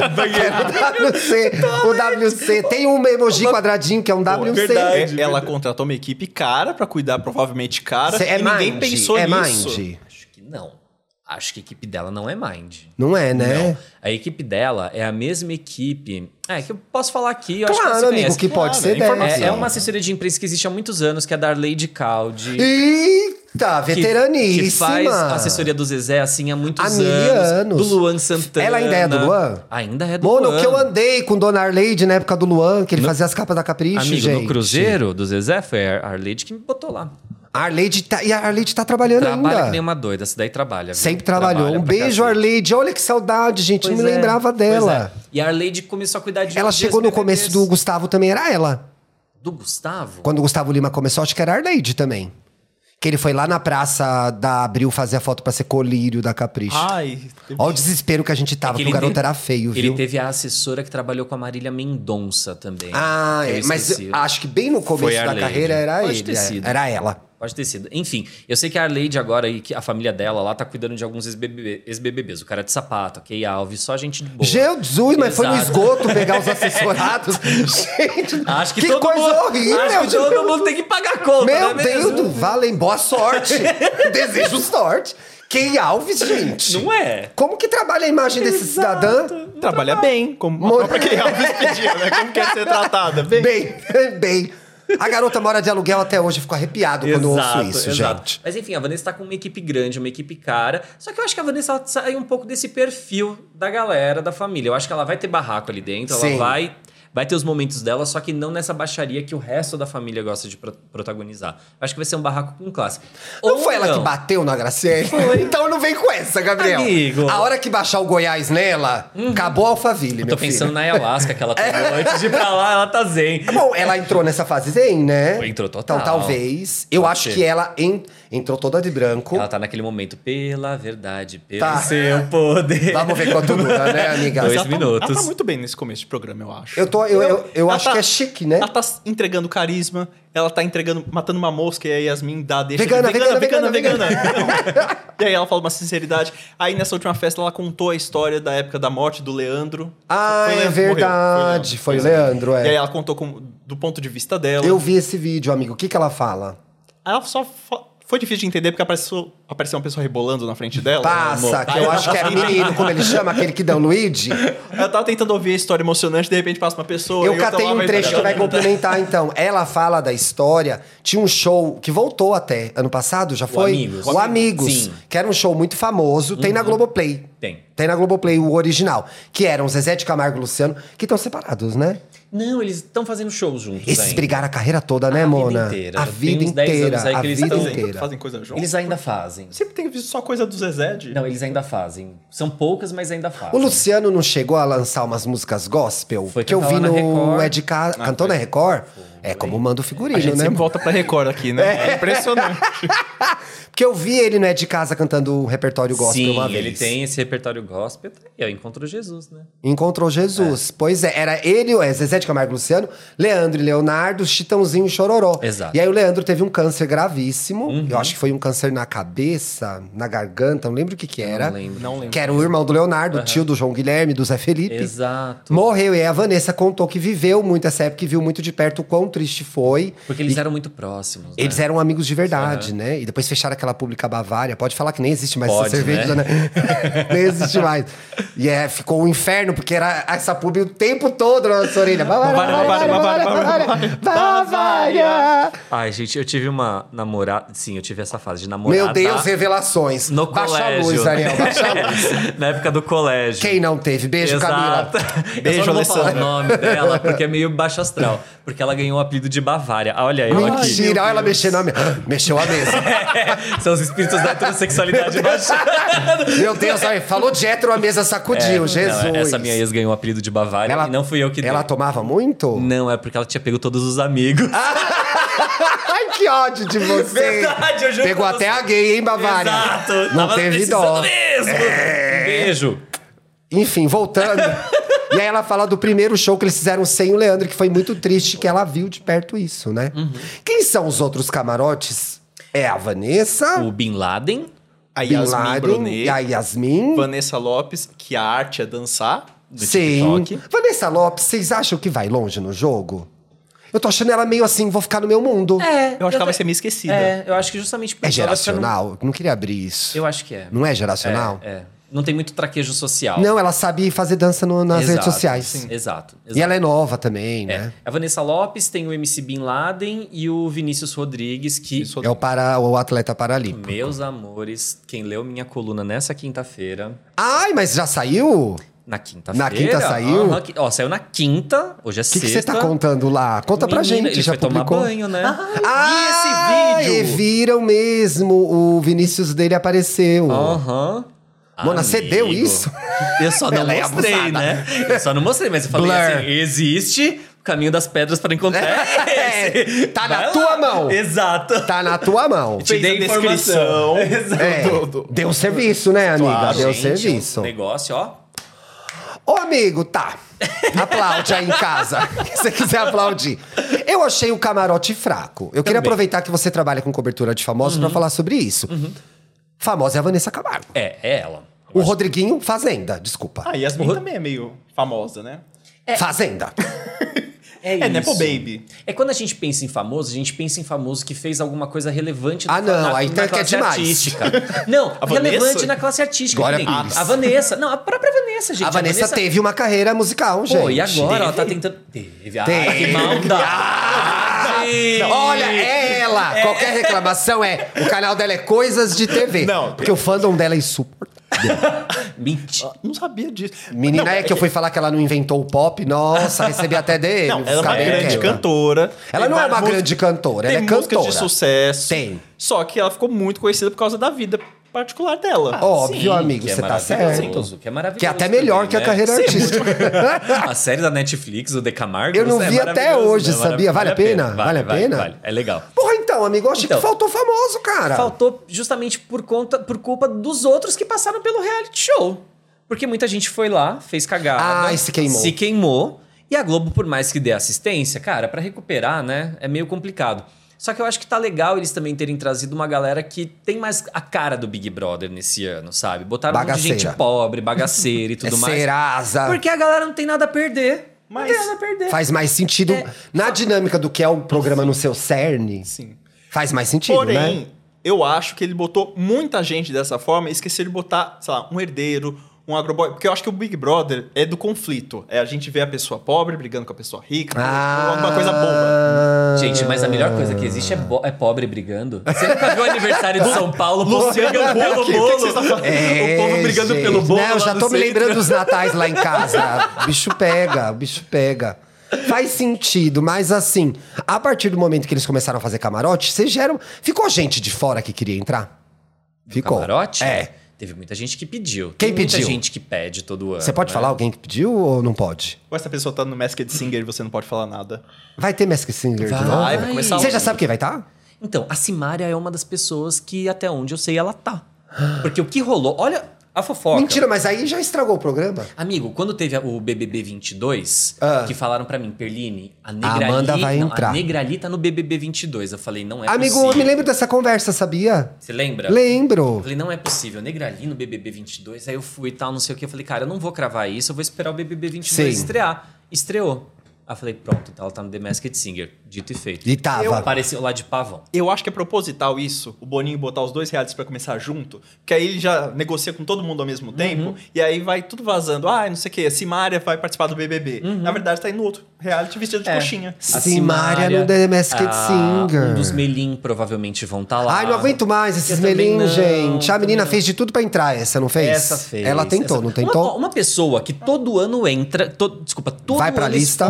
O WC. Tem um emoji quadradinho que é um WC. verdade. Ela contratou uma equipe cara pra cuidar, provavelmente cara. É e ninguém Mind, pensou é nisso. Mind. Acho que não. Acho que a equipe dela não é Mind. Não é, né? Não. A equipe dela é a mesma equipe... que eu posso falar aqui. Eu acho que Claro, você amigo, conhece. que pode ser informação. dela. É uma assessoria de imprensa que existe há muitos anos, que é da Arleide Caldi. Eita, veteraníssima. Que faz a assessoria do Zezé, assim, há muitos Há 1000 anos. Do Luan Santana. Ela ainda é do Luan? Ainda é do Mano, Luan. que eu andei com Dona Arleide na época do Luan, que ele fazia as capas da Capricho, Amigo, gente. no Cruzeiro do Zezé, foi a Arleide que me botou lá. A Arleide tá trabalhando Trabalha ainda. que nem uma doida, essa daí trabalha. viu? Sempre trabalhou. Trabalha Um pra beijo, cacete. Arleide. Olha que saudade, gente. Pois não me é, lembrava pois dela. é. E a Arleide começou a cuidar de Ela uns chegou no BBBs. começo do Gustavo também, era ela. Do Gustavo? Quando o Gustavo Lima começou, acho que era a Arleide também. Que ele foi lá na praça da Abril fazer a foto pra ser colírio da Capricho. Ai, Olha o desespero que a gente tava, É que que o ele garoto teve- era feio, viu? Ele teve a assessora que trabalhou com a Marília Mendonça também. Ah, que eu mas esqueci. acho que bem no Foi começo a da Arleide. carreira era Pode ele. ter sido. Era ela. Pode ter sido. Enfim, eu sei que a Arleide agora e que a família dela lá tá cuidando de alguns ex-BBBs. O Cara de Sapato, a Key Alves, só gente de boa. Jesus, mas foi no Exato. esgoto pegar os assessorados. Gente, Acho que que todo coisa mundo, horrível. Acho que todo mundo tem que pagar a conta, Meu não é Deus mesmo? do Valem, boa sorte. Desejo sorte. Key Alves, gente. Não é? Como que trabalha a imagem desse cidadã? trabalha bem, como a própria Key Alves pedia, né? Como quer ser tratada? Bem. Bem. A garota mora de aluguel até hoje, eu fico arrepiado quando eu ouço isso, gente. Mas enfim, a Vanessa tá com uma equipe grande, uma equipe cara. Só que eu acho que a Vanessa ela sai um pouco desse perfil da galera, da família. Eu acho que ela vai ter barraco ali dentro, Sim. ela vai ter os momentos dela, só que não nessa baixaria que o resto da família gosta de protagonizar. Eu acho que vai ser um barraco com classe. Não Ou foi ela que bateu na Graciele? Então não vem com essa, Gabriel. Amigo. A hora que baixar o Goiás nela, acabou a Alphaville, Eu meu tô pensando filho. na ayahuasca que ela tomou antes de ir pra lá, ela tá zen. Bom, ela entrou nessa fase zen, né? Entrou total. Então talvez. Eu Pode acho ser. que ela entrou toda de branco. Ela tá naquele momento, pela verdade, pelo Tá. seu poder. Vamos ver quanto dura, né, amiga? 2 Ela minutos. tá muito bem nesse começo de programa, eu acho. Eu Ela acho que é chique, né? Ela tá entregando carisma, ela tá matando uma mosca e a Yasmin dá deixa Vegana, de vegana. E aí ela fala uma sinceridade. Aí nessa última festa ela contou a história da época da morte do Leandro. Ah, Foi o é Leandro que morreu, verdade. Foi o Leandro, E aí é. ela contou do ponto de vista dela. Eu vi esse vídeo, amigo. O que ela fala? Aí ela só foi difícil de entender porque apareceu uma pessoa rebolando na frente dela. Passa, que Aí eu ela acho que era o menino, como ele chama, aquele que dá o Luigi. Ela tava tentando ouvir a história emocionante, de repente passa uma pessoa. Eu e outra catei lá um trecho que vai pegar. complementar, então. Ela fala da história. Tinha um show que voltou até ano passado, já foi? Amigos. O Amigos. Sim. Que era um show muito famoso. Tem na Globoplay. Tem na Globoplay o original. Que eram Zezé de Camargo e Luciano, que estão separados, né? Não, eles estão fazendo shows juntos. Esses ainda. brigaram a carreira toda, né, A vida Mona? inteira. A Tem vida uns 10 inteira. anos aí A que eles vida estão- inteira. Fazem coisa juntos. Eles ainda fazem. Sempre tem visto só coisa do Zezé. Não, eles ainda fazem. São poucas, mas ainda fazem. O Luciano não chegou a lançar umas músicas gospel? Foi que eu cantar vi lá na no Record. Cantou na Record? É como manda o figurino, A gente né? sempre volta pra Record aqui, né? É impressionante. Porque eu vi ele no É de Casa cantando o repertório gospel Sim, uma vez. ele tem esse repertório gospel. E encontrou Jesus, né? Encontrou Jesus. Pois é, era ele, Zezé de Camargo e Luciano, Leandro e Leonardo, Chitãozinho e Chororó. Exato. E aí o Leandro teve um câncer gravíssimo. Eu acho que foi um câncer na cabeça, na garganta, não lembro o que era. Não lembro. Que era o irmão do Leonardo, tio do João Guilherme, do Zé Felipe. Exato. Morreu. E aí a Vanessa contou que viveu muito essa época e viu muito de perto o quão triste foi. Porque eles eram muito próximos, né? Eles eram amigos de verdade, né? E depois fecharam aquela pública Bavária. Pode falar que nem existe mais Pode, essa cerveja, né? Nem existe mais. E ficou um inferno, porque era essa pub o tempo todo na nossa orelha. Bavária. Ai, gente, eu tive uma namorada... Sim, eu tive essa fase de namorada. Meu Deus, revelações. No Baixa colégio. a luz, Ariel, baixa a luz. Na época do colégio. Quem não teve? Beijo, Exato. Camila. Eu só não vou falar o Alessandra. nome dela, porque é meio baixo astral. Porque ela ganhou o apelido de Bavária. Olha eu aqui. Mentira, olha ela mexendo a mesa. Mexeu a mesa. São os espíritos da heterossexualidade baixando. Meu Deus, olha, falou de hétero, a mesa sacudiu. Jesus. Não, essa minha ex ganhou o apelido de Bavária e não fui eu que dei. Ela tomava muito? Não, é porque ela tinha pego todos os amigos. Ai, que ódio de você. Verdade, eu juro. Pegou até a gay, hein, Bavária? Exato. Não Tava teve precisando dó. mesmo. Um beijo. Enfim, voltando. E aí ela fala do primeiro show que eles fizeram sem o Leandro, que foi muito triste, que ela viu de perto isso, né? Quem são os outros camarotes? É a Vanessa, O Bin Laden. A Bin Yasmin Laden, Brunet, a Yasmin. Vanessa Lopes, que a arte é dançar. do Sim. TikTok. Vanessa Lopes, vocês acham que vai longe no jogo? Eu tô achando ela meio assim, vou ficar no meu mundo. Eu acho que ela vai ser meio esquecida. Eu acho que justamente por É isso ela vai ficar geracional? Eu não queria abrir isso. Eu acho que é. Não é geracional? É. Não tem muito traquejo social. Não, ela sabe fazer dança nas Exato, redes sociais. sim. Exato. E ela é nova também, É. né? A Vanessa Lopes, tem o MC Bin Laden e o Vinícius Rodrigues, que... É o atleta paralímpico. Meus amores, quem leu minha coluna nessa quinta-feira... Ai, mas já saiu? Na quinta-feira? Na quinta saiu? Saiu na quinta, hoje é O sexta. que você tá contando lá? Conta pra Menina, gente, ele já foi tomar publicou? banho, né? Ah, e esse vídeo? e viram mesmo, o Vinícius dele apareceu. Aham. Mona, você Amigo. deu isso? Eu só não Ela é mostrei, abusada. né? Eu só não mostrei, mas eu falei Blur. assim, existe o caminho das pedras para encontrar esse. Tá Vai na lá. tua mão. Exato. Tá na tua mão. Te dei Fez a descrição. informação. É, deu serviço, né, amiga? Claro, deu gente, serviço. um negócio, ó. Ô, amigo, tá. Aplaude aí em casa, se você quiser aplaudir. Eu achei o camarote fraco. Eu queria aproveitar que você trabalha com cobertura de famosos pra falar sobre isso. Famosa é a Vanessa Camargo. É ela. O Rodriguinho, Fazenda, desculpa. A Yasmin também é meio famosa, né? Fazenda. É Nepo Baby. É quando a gente pensa em famoso, a gente pensa em famoso que fez alguma coisa relevante Ah, não, aí na que é classe demais. artística. Não, A relevante Vanessa? na classe artística. Glória que nem Pires. a Vanessa. Não, a própria Vanessa, gente. A Vanessa teve uma carreira musical, gente. Pô, e agora ela tá tentando... Teve. Ai, que maldade. Olha, é ela. Qualquer reclamação o canal dela é Coisas de TV. Não. Porque o fandom dela é insuportável. Mentira. Não sabia disso. Menina, Não, é que eu fui falar que ela não inventou o pop. Nossa, recebi até DM. Não, ela é uma ficar bem grande quieta. cantora. Ela Tem não é uma várias grande cantora, ela Tem é cantora. músicas de sucesso. Tem. Só que ela ficou muito conhecida por causa da vida particular dela. Óbvio, Sim, amigo, que é você tá maravilhoso, certo. que é maravilhoso. Que é até melhor também, que a né? carreira Sim, artística. A série da Netflix, o The Camargo. Eu não vi até hoje, sabia? Vale a pena? Vale a pena? Vale. É legal. Porra, então, amigo, eu achei Então. que faltou famoso, cara. Faltou justamente por culpa dos outros que passaram pelo reality show. Porque muita gente foi lá, fez cagada. Ah, e se queimou. Se queimou. E a Globo, por mais que dê assistência, cara, pra recuperar, né, é meio complicado. Só que eu acho que tá legal eles também terem trazido uma galera que tem mais a cara do Big Brother nesse ano, sabe? Botaram um monte de Bagaceira. gente pobre, bagaceira e tudo mais. Serasa. Porque a galera não tem nada a perder. Mas não tem nada a perder. Faz mais sentido na dinâmica do que é o programa no seu cerne. Sim. Faz mais sentido, Porém, né? eu acho que ele botou muita gente dessa forma e esqueceu de botar, sei lá, um herdeiro, um agroboy. Porque eu acho que o Big Brother é do conflito. É a gente ver a pessoa pobre brigando com a pessoa rica, alguma coisa boba. Gente, mas a melhor coisa que existe é pobre brigando. Você nunca viu o aniversário de São Paulo? Luciano brigando pelo Huck, o que bolo? que você tá falando? O povo brigando gente. pelo bolo. Não, eu já lá tô no me centro. lembrando dos natais lá em casa. O bicho pega. Faz sentido, mas assim, a partir do momento que eles começaram a fazer camarote, vocês geram... Ficou gente de fora que queria entrar? Ficou. Camarote? É. Teve muita gente que pediu. Quem Tem pediu? muita gente que pede todo ano. Você pode falar alguém que pediu ou não pode? Ou essa pessoa tá no Masked Singer e você não pode falar nada. Vai ter Masked Singer de novo? Vai começar Você já logo. sabe quem vai estar? Então, a Simária é uma das pessoas que, até onde eu sei, ela tá. Porque o que rolou... Olha a fofoca. Mentira, mas aí já estragou o programa. Amigo, quando teve o BBB 22, que falaram pra mim, Perline, a Amanda vai entrar. A Negrali tá no BBB 22. Eu falei, não é Amigo, possível. eu me lembro dessa conversa, sabia? Você lembra? Lembro. Eu falei, não é possível. Negrali no BBB 22. Aí eu fui e tal, não sei o que. Eu falei, cara, eu não vou cravar isso. Eu vou esperar o BBB 22 Sim. estrear. Estreou. Aí eu falei, pronto, então ela tá no The Masked Singer. Dito e feito. E tava. Apareceu lá de pavão. Eu acho que é proposital isso, o Boninho botar os 2 realities pra começar junto, porque aí ele já negocia com todo mundo ao mesmo tempo, e aí vai tudo vazando. Ah, não sei o quê, a Simária vai participar do BBB. Na verdade, tá indo no outro reality vestido de coxinha. A Simária no The Masked Singer. Um dos Melim provavelmente vão estar lá. Ai, não aguento mais esses Eu também melinhos, não, gente. A menina também fez de tudo pra entrar, essa não fez? Essa fez. Ela tentou, não tentou? Uma pessoa que todo ano entra... todo Vai pra ano lista.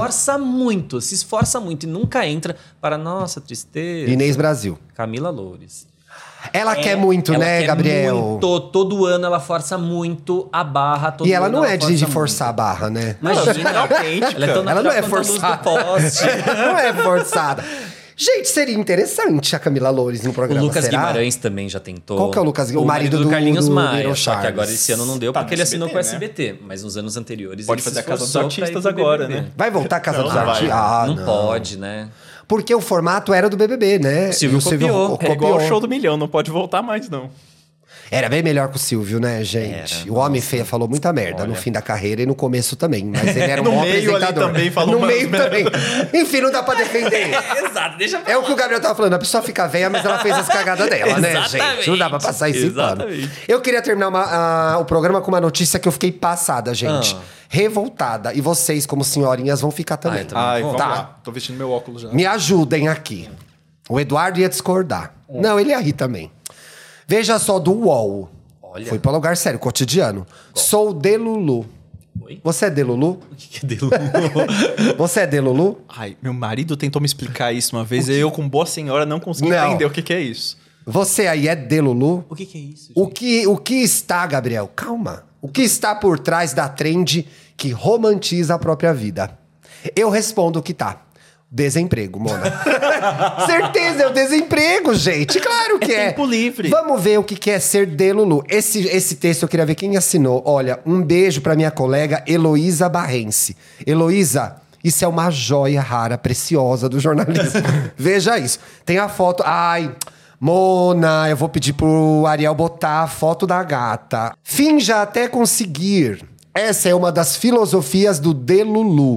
se esforça muito e nunca entra para nossa tristeza. Inês Brasil. Camila Loures. Ela quer muito, Ela né, quer Gabriel? muito, todo ano ela força muito a barra. Todo E ela ano não é de força forçar a barra, né? Imagina, Ela é autêntica. ela é tão Ela não é natural quanto a luz forçada. do poste. Não é forçada. Gente, seria interessante a Camila Loures no O programa, Lucas será? Guimarães também já tentou. Qual que é o Lucas? O marido do Carlinhos do Maia. Little Só que agora Charles. esse ano não deu Tá porque no ele assinou com o SBT, SBT. Mas nos anos anteriores Pode ele fazer se a Casa dos esforçou pra Artistas ir pro agora, BBB. né? Vai voltar a Casa Não, dos vai. Artistas? Ah, não pode, né? Porque o formato era do BBB, né? O Silvio E copiou. É igual o Show do Milhão, não pode voltar mais, não. Era bem melhor que o Silvio, né, gente? Era, o Homem Feia falou muita merda no fim da carreira e no começo também. Mas ele era um No bom meio ali apresentador. também falou No umas meio merda. também. Enfim, não dá pra defender. Exato, deixa É o que o Gabriel tava falando. A pessoa fica velha, mas ela fez as cagadas dela, né, Exatamente. gente? Não dá pra passar esse pano. Exatamente. Eu queria terminar o programa com uma notícia que eu fiquei passada, gente. Revoltada. E vocês, como senhorinhas, vão ficar também. eu também. Ai, vamos Tá. lá. Tô vestindo meu óculos já. Me ajudem aqui. O Eduardo ia discordar. Não, ele ia rir também. Veja só, do UOL. Olha. Foi pra lugar sério, cotidiano. Sou Delulu. Oi? Você é Delulu? O que é Delulu? Você é Delulu? Ai, meu marido tentou me explicar isso uma vez e eu, com boa senhora, não consegui Não. entender o que é isso. Você aí é Delulu? O que é isso? O que está, Gabriel? Calma. O que está por trás da trend que romantiza a própria vida? Eu respondo o que tá. Desemprego, Mona. Certeza, é o desemprego, gente. Claro que é. tempo livre. Vamos ver o que é ser Delulu. Esse texto eu queria ver quem assinou. Olha, um beijo pra minha colega Heloísa Barrense. Heloísa, isso é uma joia rara, preciosa do jornalismo. Veja isso. Tem a foto. Ai, Mona, eu vou pedir pro Ariel botar a foto da gata. Finja até conseguir. Essa é uma das filosofias do Delulu.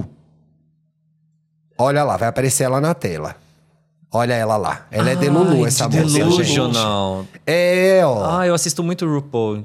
Olha lá, vai aparecer ela na tela. Olha ela lá. Ela é Delulu, essa moça, gente. Delusional. É, ó. Ah, eu assisto muito RuPaul.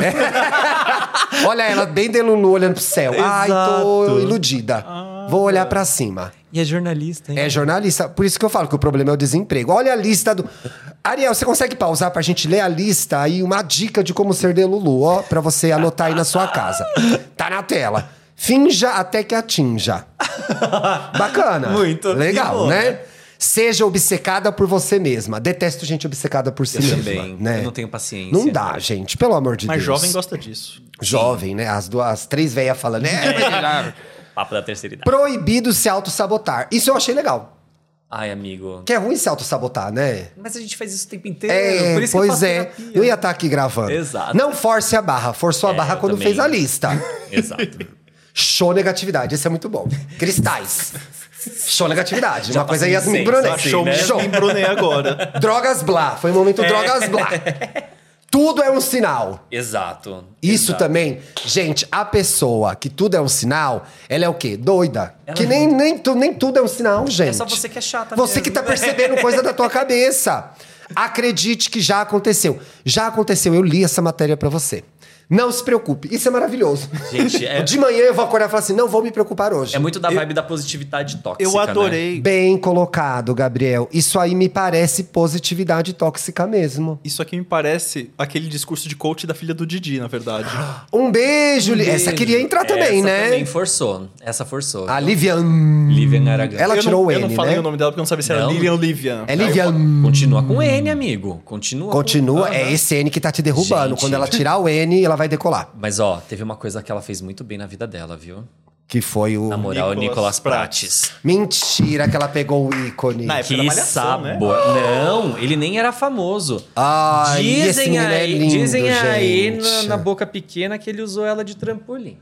Olha ela bem Delulu olhando pro céu. Ai, tô Exato. iludida. Vou olhar pra cima. E é jornalista, hein? É jornalista. Por isso que eu falo que o problema é o desemprego. Olha a lista do... Ariel, você consegue pausar pra gente ler a lista aí? Uma dica de como ser Delulu, ó. Pra você anotar aí na sua casa. Tá na tela. Finja até que atinja. Bacana. Muito. Legal, Boa, né? né? Seja obcecada por você mesma. Detesto gente obcecada por si Eu mesma. também. Né? Eu não tenho paciência. Não dá, gente. Pelo amor de Mas Deus. jovem gosta disso. Jovem, né? As 3 velhas falando. Papo da terceira idade. Proibido se auto-sabotar. Isso eu achei legal. Ai, amigo. Que é ruim se auto-sabotar, né? Mas a gente faz isso o tempo inteiro. É, Por isso que eu pois faço é. terapia. Eu ia estar aqui gravando. Exato. Não force a barra. Forçou a barra eu quando também. fez a lista. Exato. Show negatividade. Esse é muito bom. Cristais. Show negatividade. Uma coisa passei Yasmin seis, Brunet. assim, Show né? mesmo em Brunet agora. Drogas Blá. Foi o momento Drogas Blá. Tudo é um sinal. Exato. Isso Exato. também, gente, a pessoa que tudo é um sinal, ela é o quê? Doida. Que nem tudo é um sinal, gente. É só você que é chata Você mesmo. que tá percebendo coisa da tua cabeça. Acredite que já aconteceu. Já aconteceu, eu li essa matéria pra você. Não se preocupe. Isso é maravilhoso. Gente, De manhã eu vou acordar e falar assim, não vou me preocupar hoje. É muito da vibe da positividade tóxica, Eu adorei. né? Bem colocado, Gabriel. Isso aí me parece positividade tóxica mesmo. Isso aqui me parece aquele discurso de coach da filha do Didi, na verdade. Um beijo. Beijo. Essa queria entrar também, Essa né? também forçou. Essa forçou. A Livian. Livian Aragão. Ela eu tirou não, o eu N, não falei né? o nome dela porque eu não sabia se era Não. Lilian ou Livian. É Livian. Continua com N, amigo. Continua. Continua. É esse N que tá te derrubando. Gente. Quando ela tirar o N, ela vai decolar. Mas, ó, teve uma coisa que ela fez muito bem na vida dela, viu? Que foi o... Na moral, o Nicolas Prates. Mentira que ela pegou o ícone. Na época da Que Malhação, né? sabor. Não, ele nem era famoso. Ai, esse menino é lindo, dizem aí gente. na boca pequena que ele usou ela de trampolim.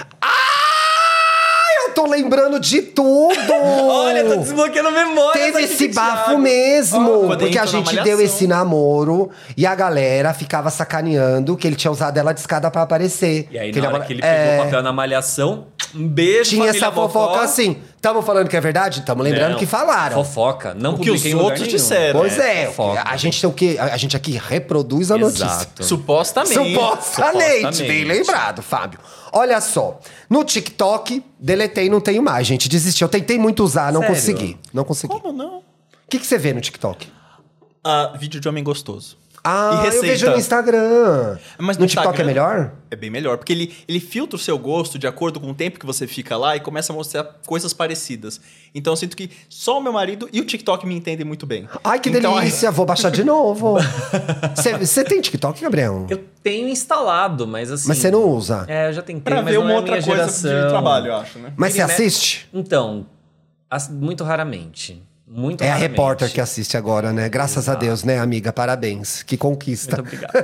Eu tô lembrando de tudo! Olha, tô desbloqueando memória. Teve esse bafo mesmo, quando porque a entrou na gente Malhação. deu esse namoro e a galera ficava sacaneando que ele tinha usado ela de escada pra aparecer. E aí, que na hora que ele pegou o papel na malhação, um beijo, Tinha família essa fofoca Mocó. assim. Tamo falando que é verdade? Tamo lembrando Não, que falaram. Fofoca. Não O que os publiquei em lugar outros nenhum. disseram. Pois é, fofoca. a gente tem o quê? A gente aqui reproduz a notícia. Exato. Supostamente. Supostamente, bem Supostamente. lembrado, Fábio. Olha só, no TikTok, deletei, não tenho mais, gente. Desisti. Eu tentei muito usar, não Sério? consegui. Não consegui. Como não? O que você vê no TikTok? Vídeo de homem gostoso. Ah, E eu receita. vejo no Instagram. Mas no TikTok Instagram é melhor? É bem melhor, porque ele filtra o seu gosto de acordo com o tempo que você fica lá e começa a mostrar coisas parecidas. Então eu sinto que só o meu marido e o TikTok me entendem muito bem. Ai, que Então, delícia. Vou baixar de novo. Você tem TikTok, Gabriel? Eu tenho instalado, mas assim... Mas você não usa? É, eu já tentei, Pra mas ver não uma é a outra minha coisa geração. de trabalho, eu acho, né? Mas você Ele, né? assiste? Então, muito raramente. Muito É a raramente. repórter que assiste agora, né? Graças a Deus, né, amiga? Parabéns. Que conquista. Muito obrigado.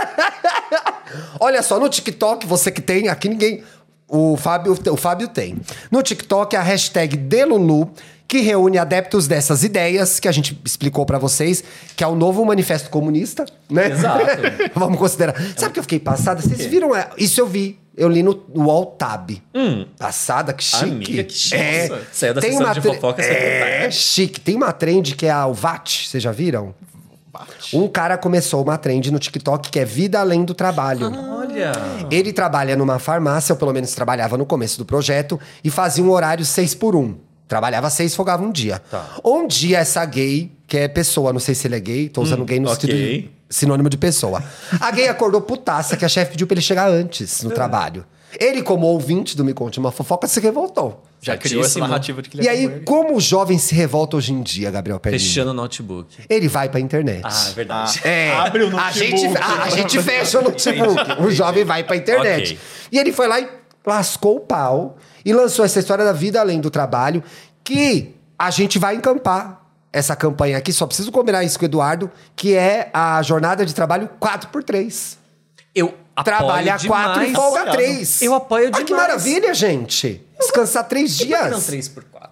Olha só, no TikTok, você que tem, aqui ninguém... O Fábio tem. No TikTok, a hashtag Delulu, que reúne adeptos dessas ideias, que a gente explicou pra vocês, que é o novo manifesto comunista, né? Exato. Vamos considerar. Sabe o que eu fiquei passada? Vocês viram? Isso eu vi. Eu li no Wall Tab. Passada, que chique. Amiga, que chique. É. Nossa, saiu da Tem sessão uma de tre- fofoca, você É, chique. Tem uma trend que é o VAT. Vocês já viram? Um cara começou uma trend no TikTok que é vida além do trabalho. Olha. Ele trabalha numa farmácia, ou pelo menos trabalhava no começo do projeto, e fazia um horário 6x1. Trabalhava 6, folgava um dia. Um dia essa gay, que é pessoa, não sei se ele é gay, tô usando gay no ok. sentido de sinônimo de pessoa. A gay acordou putaça que a chefe pediu pra ele chegar antes no trabalho. Ele, como ouvinte do Me Conte Uma Fofoca, se revoltou. Já criou essa narrativa de que ele E é aí, como ele. como o jovem se revolta hoje em dia, Gabriel Perlini? Fechando o notebook. Ele vai pra internet. Ah, é verdade. Abre o a notebook. gente fecha o notebook. O jovem vai pra internet. Ok. E ele foi lá e lascou o pau e lançou essa história da vida além do trabalho, que a gente vai encampar essa campanha aqui. Só preciso combinar isso com o Eduardo, que é a jornada de trabalho 4x3. Eu apoio Trabalha 4 e demais. folga Apoiado. 3. Eu apoio Olha que demais. maravilha, gente. Descansar 3 dias. Não, 3x4.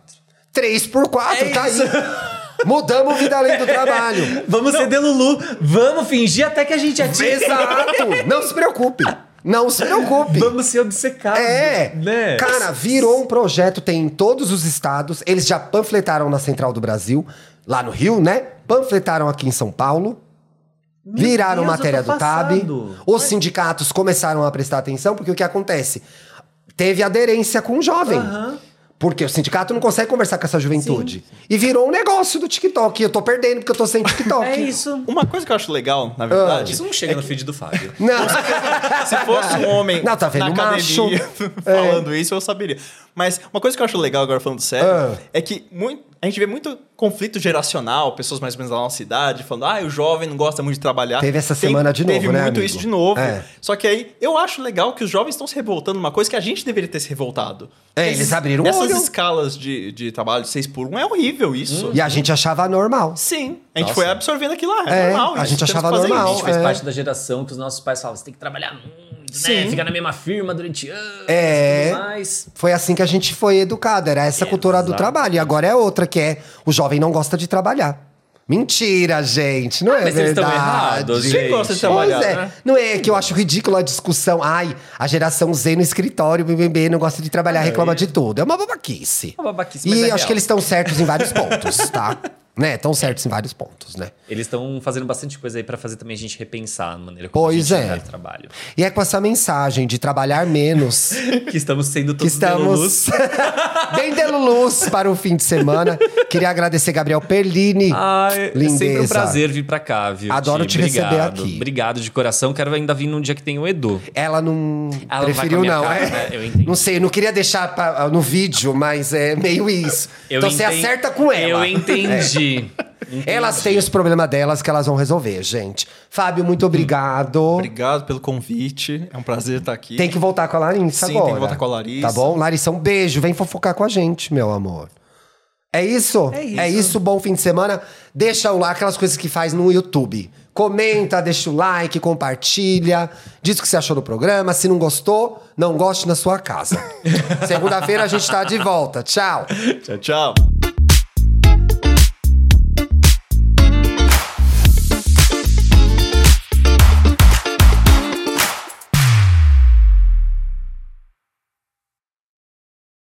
3x4, É tá isso. aí. Mudamos vida além do trabalho. Vamos ser Delulu. Vamos fingir até que a gente atinge. Exato! Não se preocupe. Não se preocupe. Vamos ser obcecados. É, Né? cara, virou um projeto, tem em todos os estados. Eles já panfletaram na Central do Brasil, lá no Rio, né? Panfletaram aqui em São Paulo. Viraram Deus, matéria eu tô do TAB. passado. Os sindicatos começaram a prestar atenção, porque o que acontece? Teve aderência com o jovem. Porque o sindicato não consegue conversar com essa juventude. E virou um negócio do TikTok. E eu tô perdendo porque eu tô sem TikTok. É isso. Uma coisa que eu acho legal, na verdade, Isso não chega no feed do Fábio. Não. se fosse um homem Não, tá vendo, na macho. academia falando isso, eu saberia. Mas uma coisa que eu acho legal, agora falando sério, é que a gente vê muito conflito geracional, pessoas mais ou menos da nossa idade, falando, o jovem não gosta muito de trabalhar. Teve essa semana de novo, teve né, muito amigo? isso de novo. É. Só que aí, eu acho legal que os jovens estão se revoltando numa coisa que a gente deveria ter se revoltado. Eles abriram o Nessas olho. escalas de trabalho de 6x1, é horrível isso. E a gente achava normal. Sim, a gente Nossa. foi absorvendo aquilo lá, é normal. a isso, gente temos achava que fazer normal. A isso. gente faz É. parte da geração que os nossos pais falavam, você tem que trabalhar muito, né? Sim. Ficar na mesma firma durante anos É. e tudo mais. Foi assim que a gente foi educado. Era essa cultura do Exato. trabalho. E agora é outra, que é o jovem não gosta de trabalhar. Mentira, gente. Não é mas eles verdade. estão errados, Quem gente. gosta de trabalhar, Pois é. né? Não é que eu acho ridículo a discussão. Ai, a geração Z no escritório, BBB, não gosta de trabalhar, reclama de tudo. É uma babaquice. Uma babaquice, mas E é acho real. que eles estão certos em vários pontos, tá? né? Estão certos em vários pontos, né? Eles estão fazendo bastante coisa aí pra fazer também a gente repensar a maneira como a gente trabalho. E é com essa mensagem de trabalhar menos que estamos sendo todos delulus. Bem delulus para o fim de semana. Queria agradecer Gabriel Perlini. É sempre um prazer vir pra cá, viu? Adoro te receber aqui. Obrigado de coração. Quero ainda vir num dia que tem o Edu. Ela não preferiu, não. Cara, né? Eu entendi. Não sei, eu não queria deixar no vídeo, mas é meio isso. Então você acerta com ela. Eu entendi. Elas têm os problemas delas que elas vão resolver, gente. Fábio, muito obrigado. Obrigado pelo convite. É um prazer estar aqui. Tem que voltar com a Larissa agora. Sim, tem que voltar com a Larissa. Tá bom? Larissa, um beijo. Vem fofocar com a gente, meu amor. É isso? É isso. Bom fim de semana. Deixa o like, aquelas coisas que faz no YouTube. Comenta, deixa o like, compartilha. Diz o que você achou do programa. Se não gostou, não goste na sua casa. Segunda-feira a gente tá de volta. Tchau. Tchau, tchau.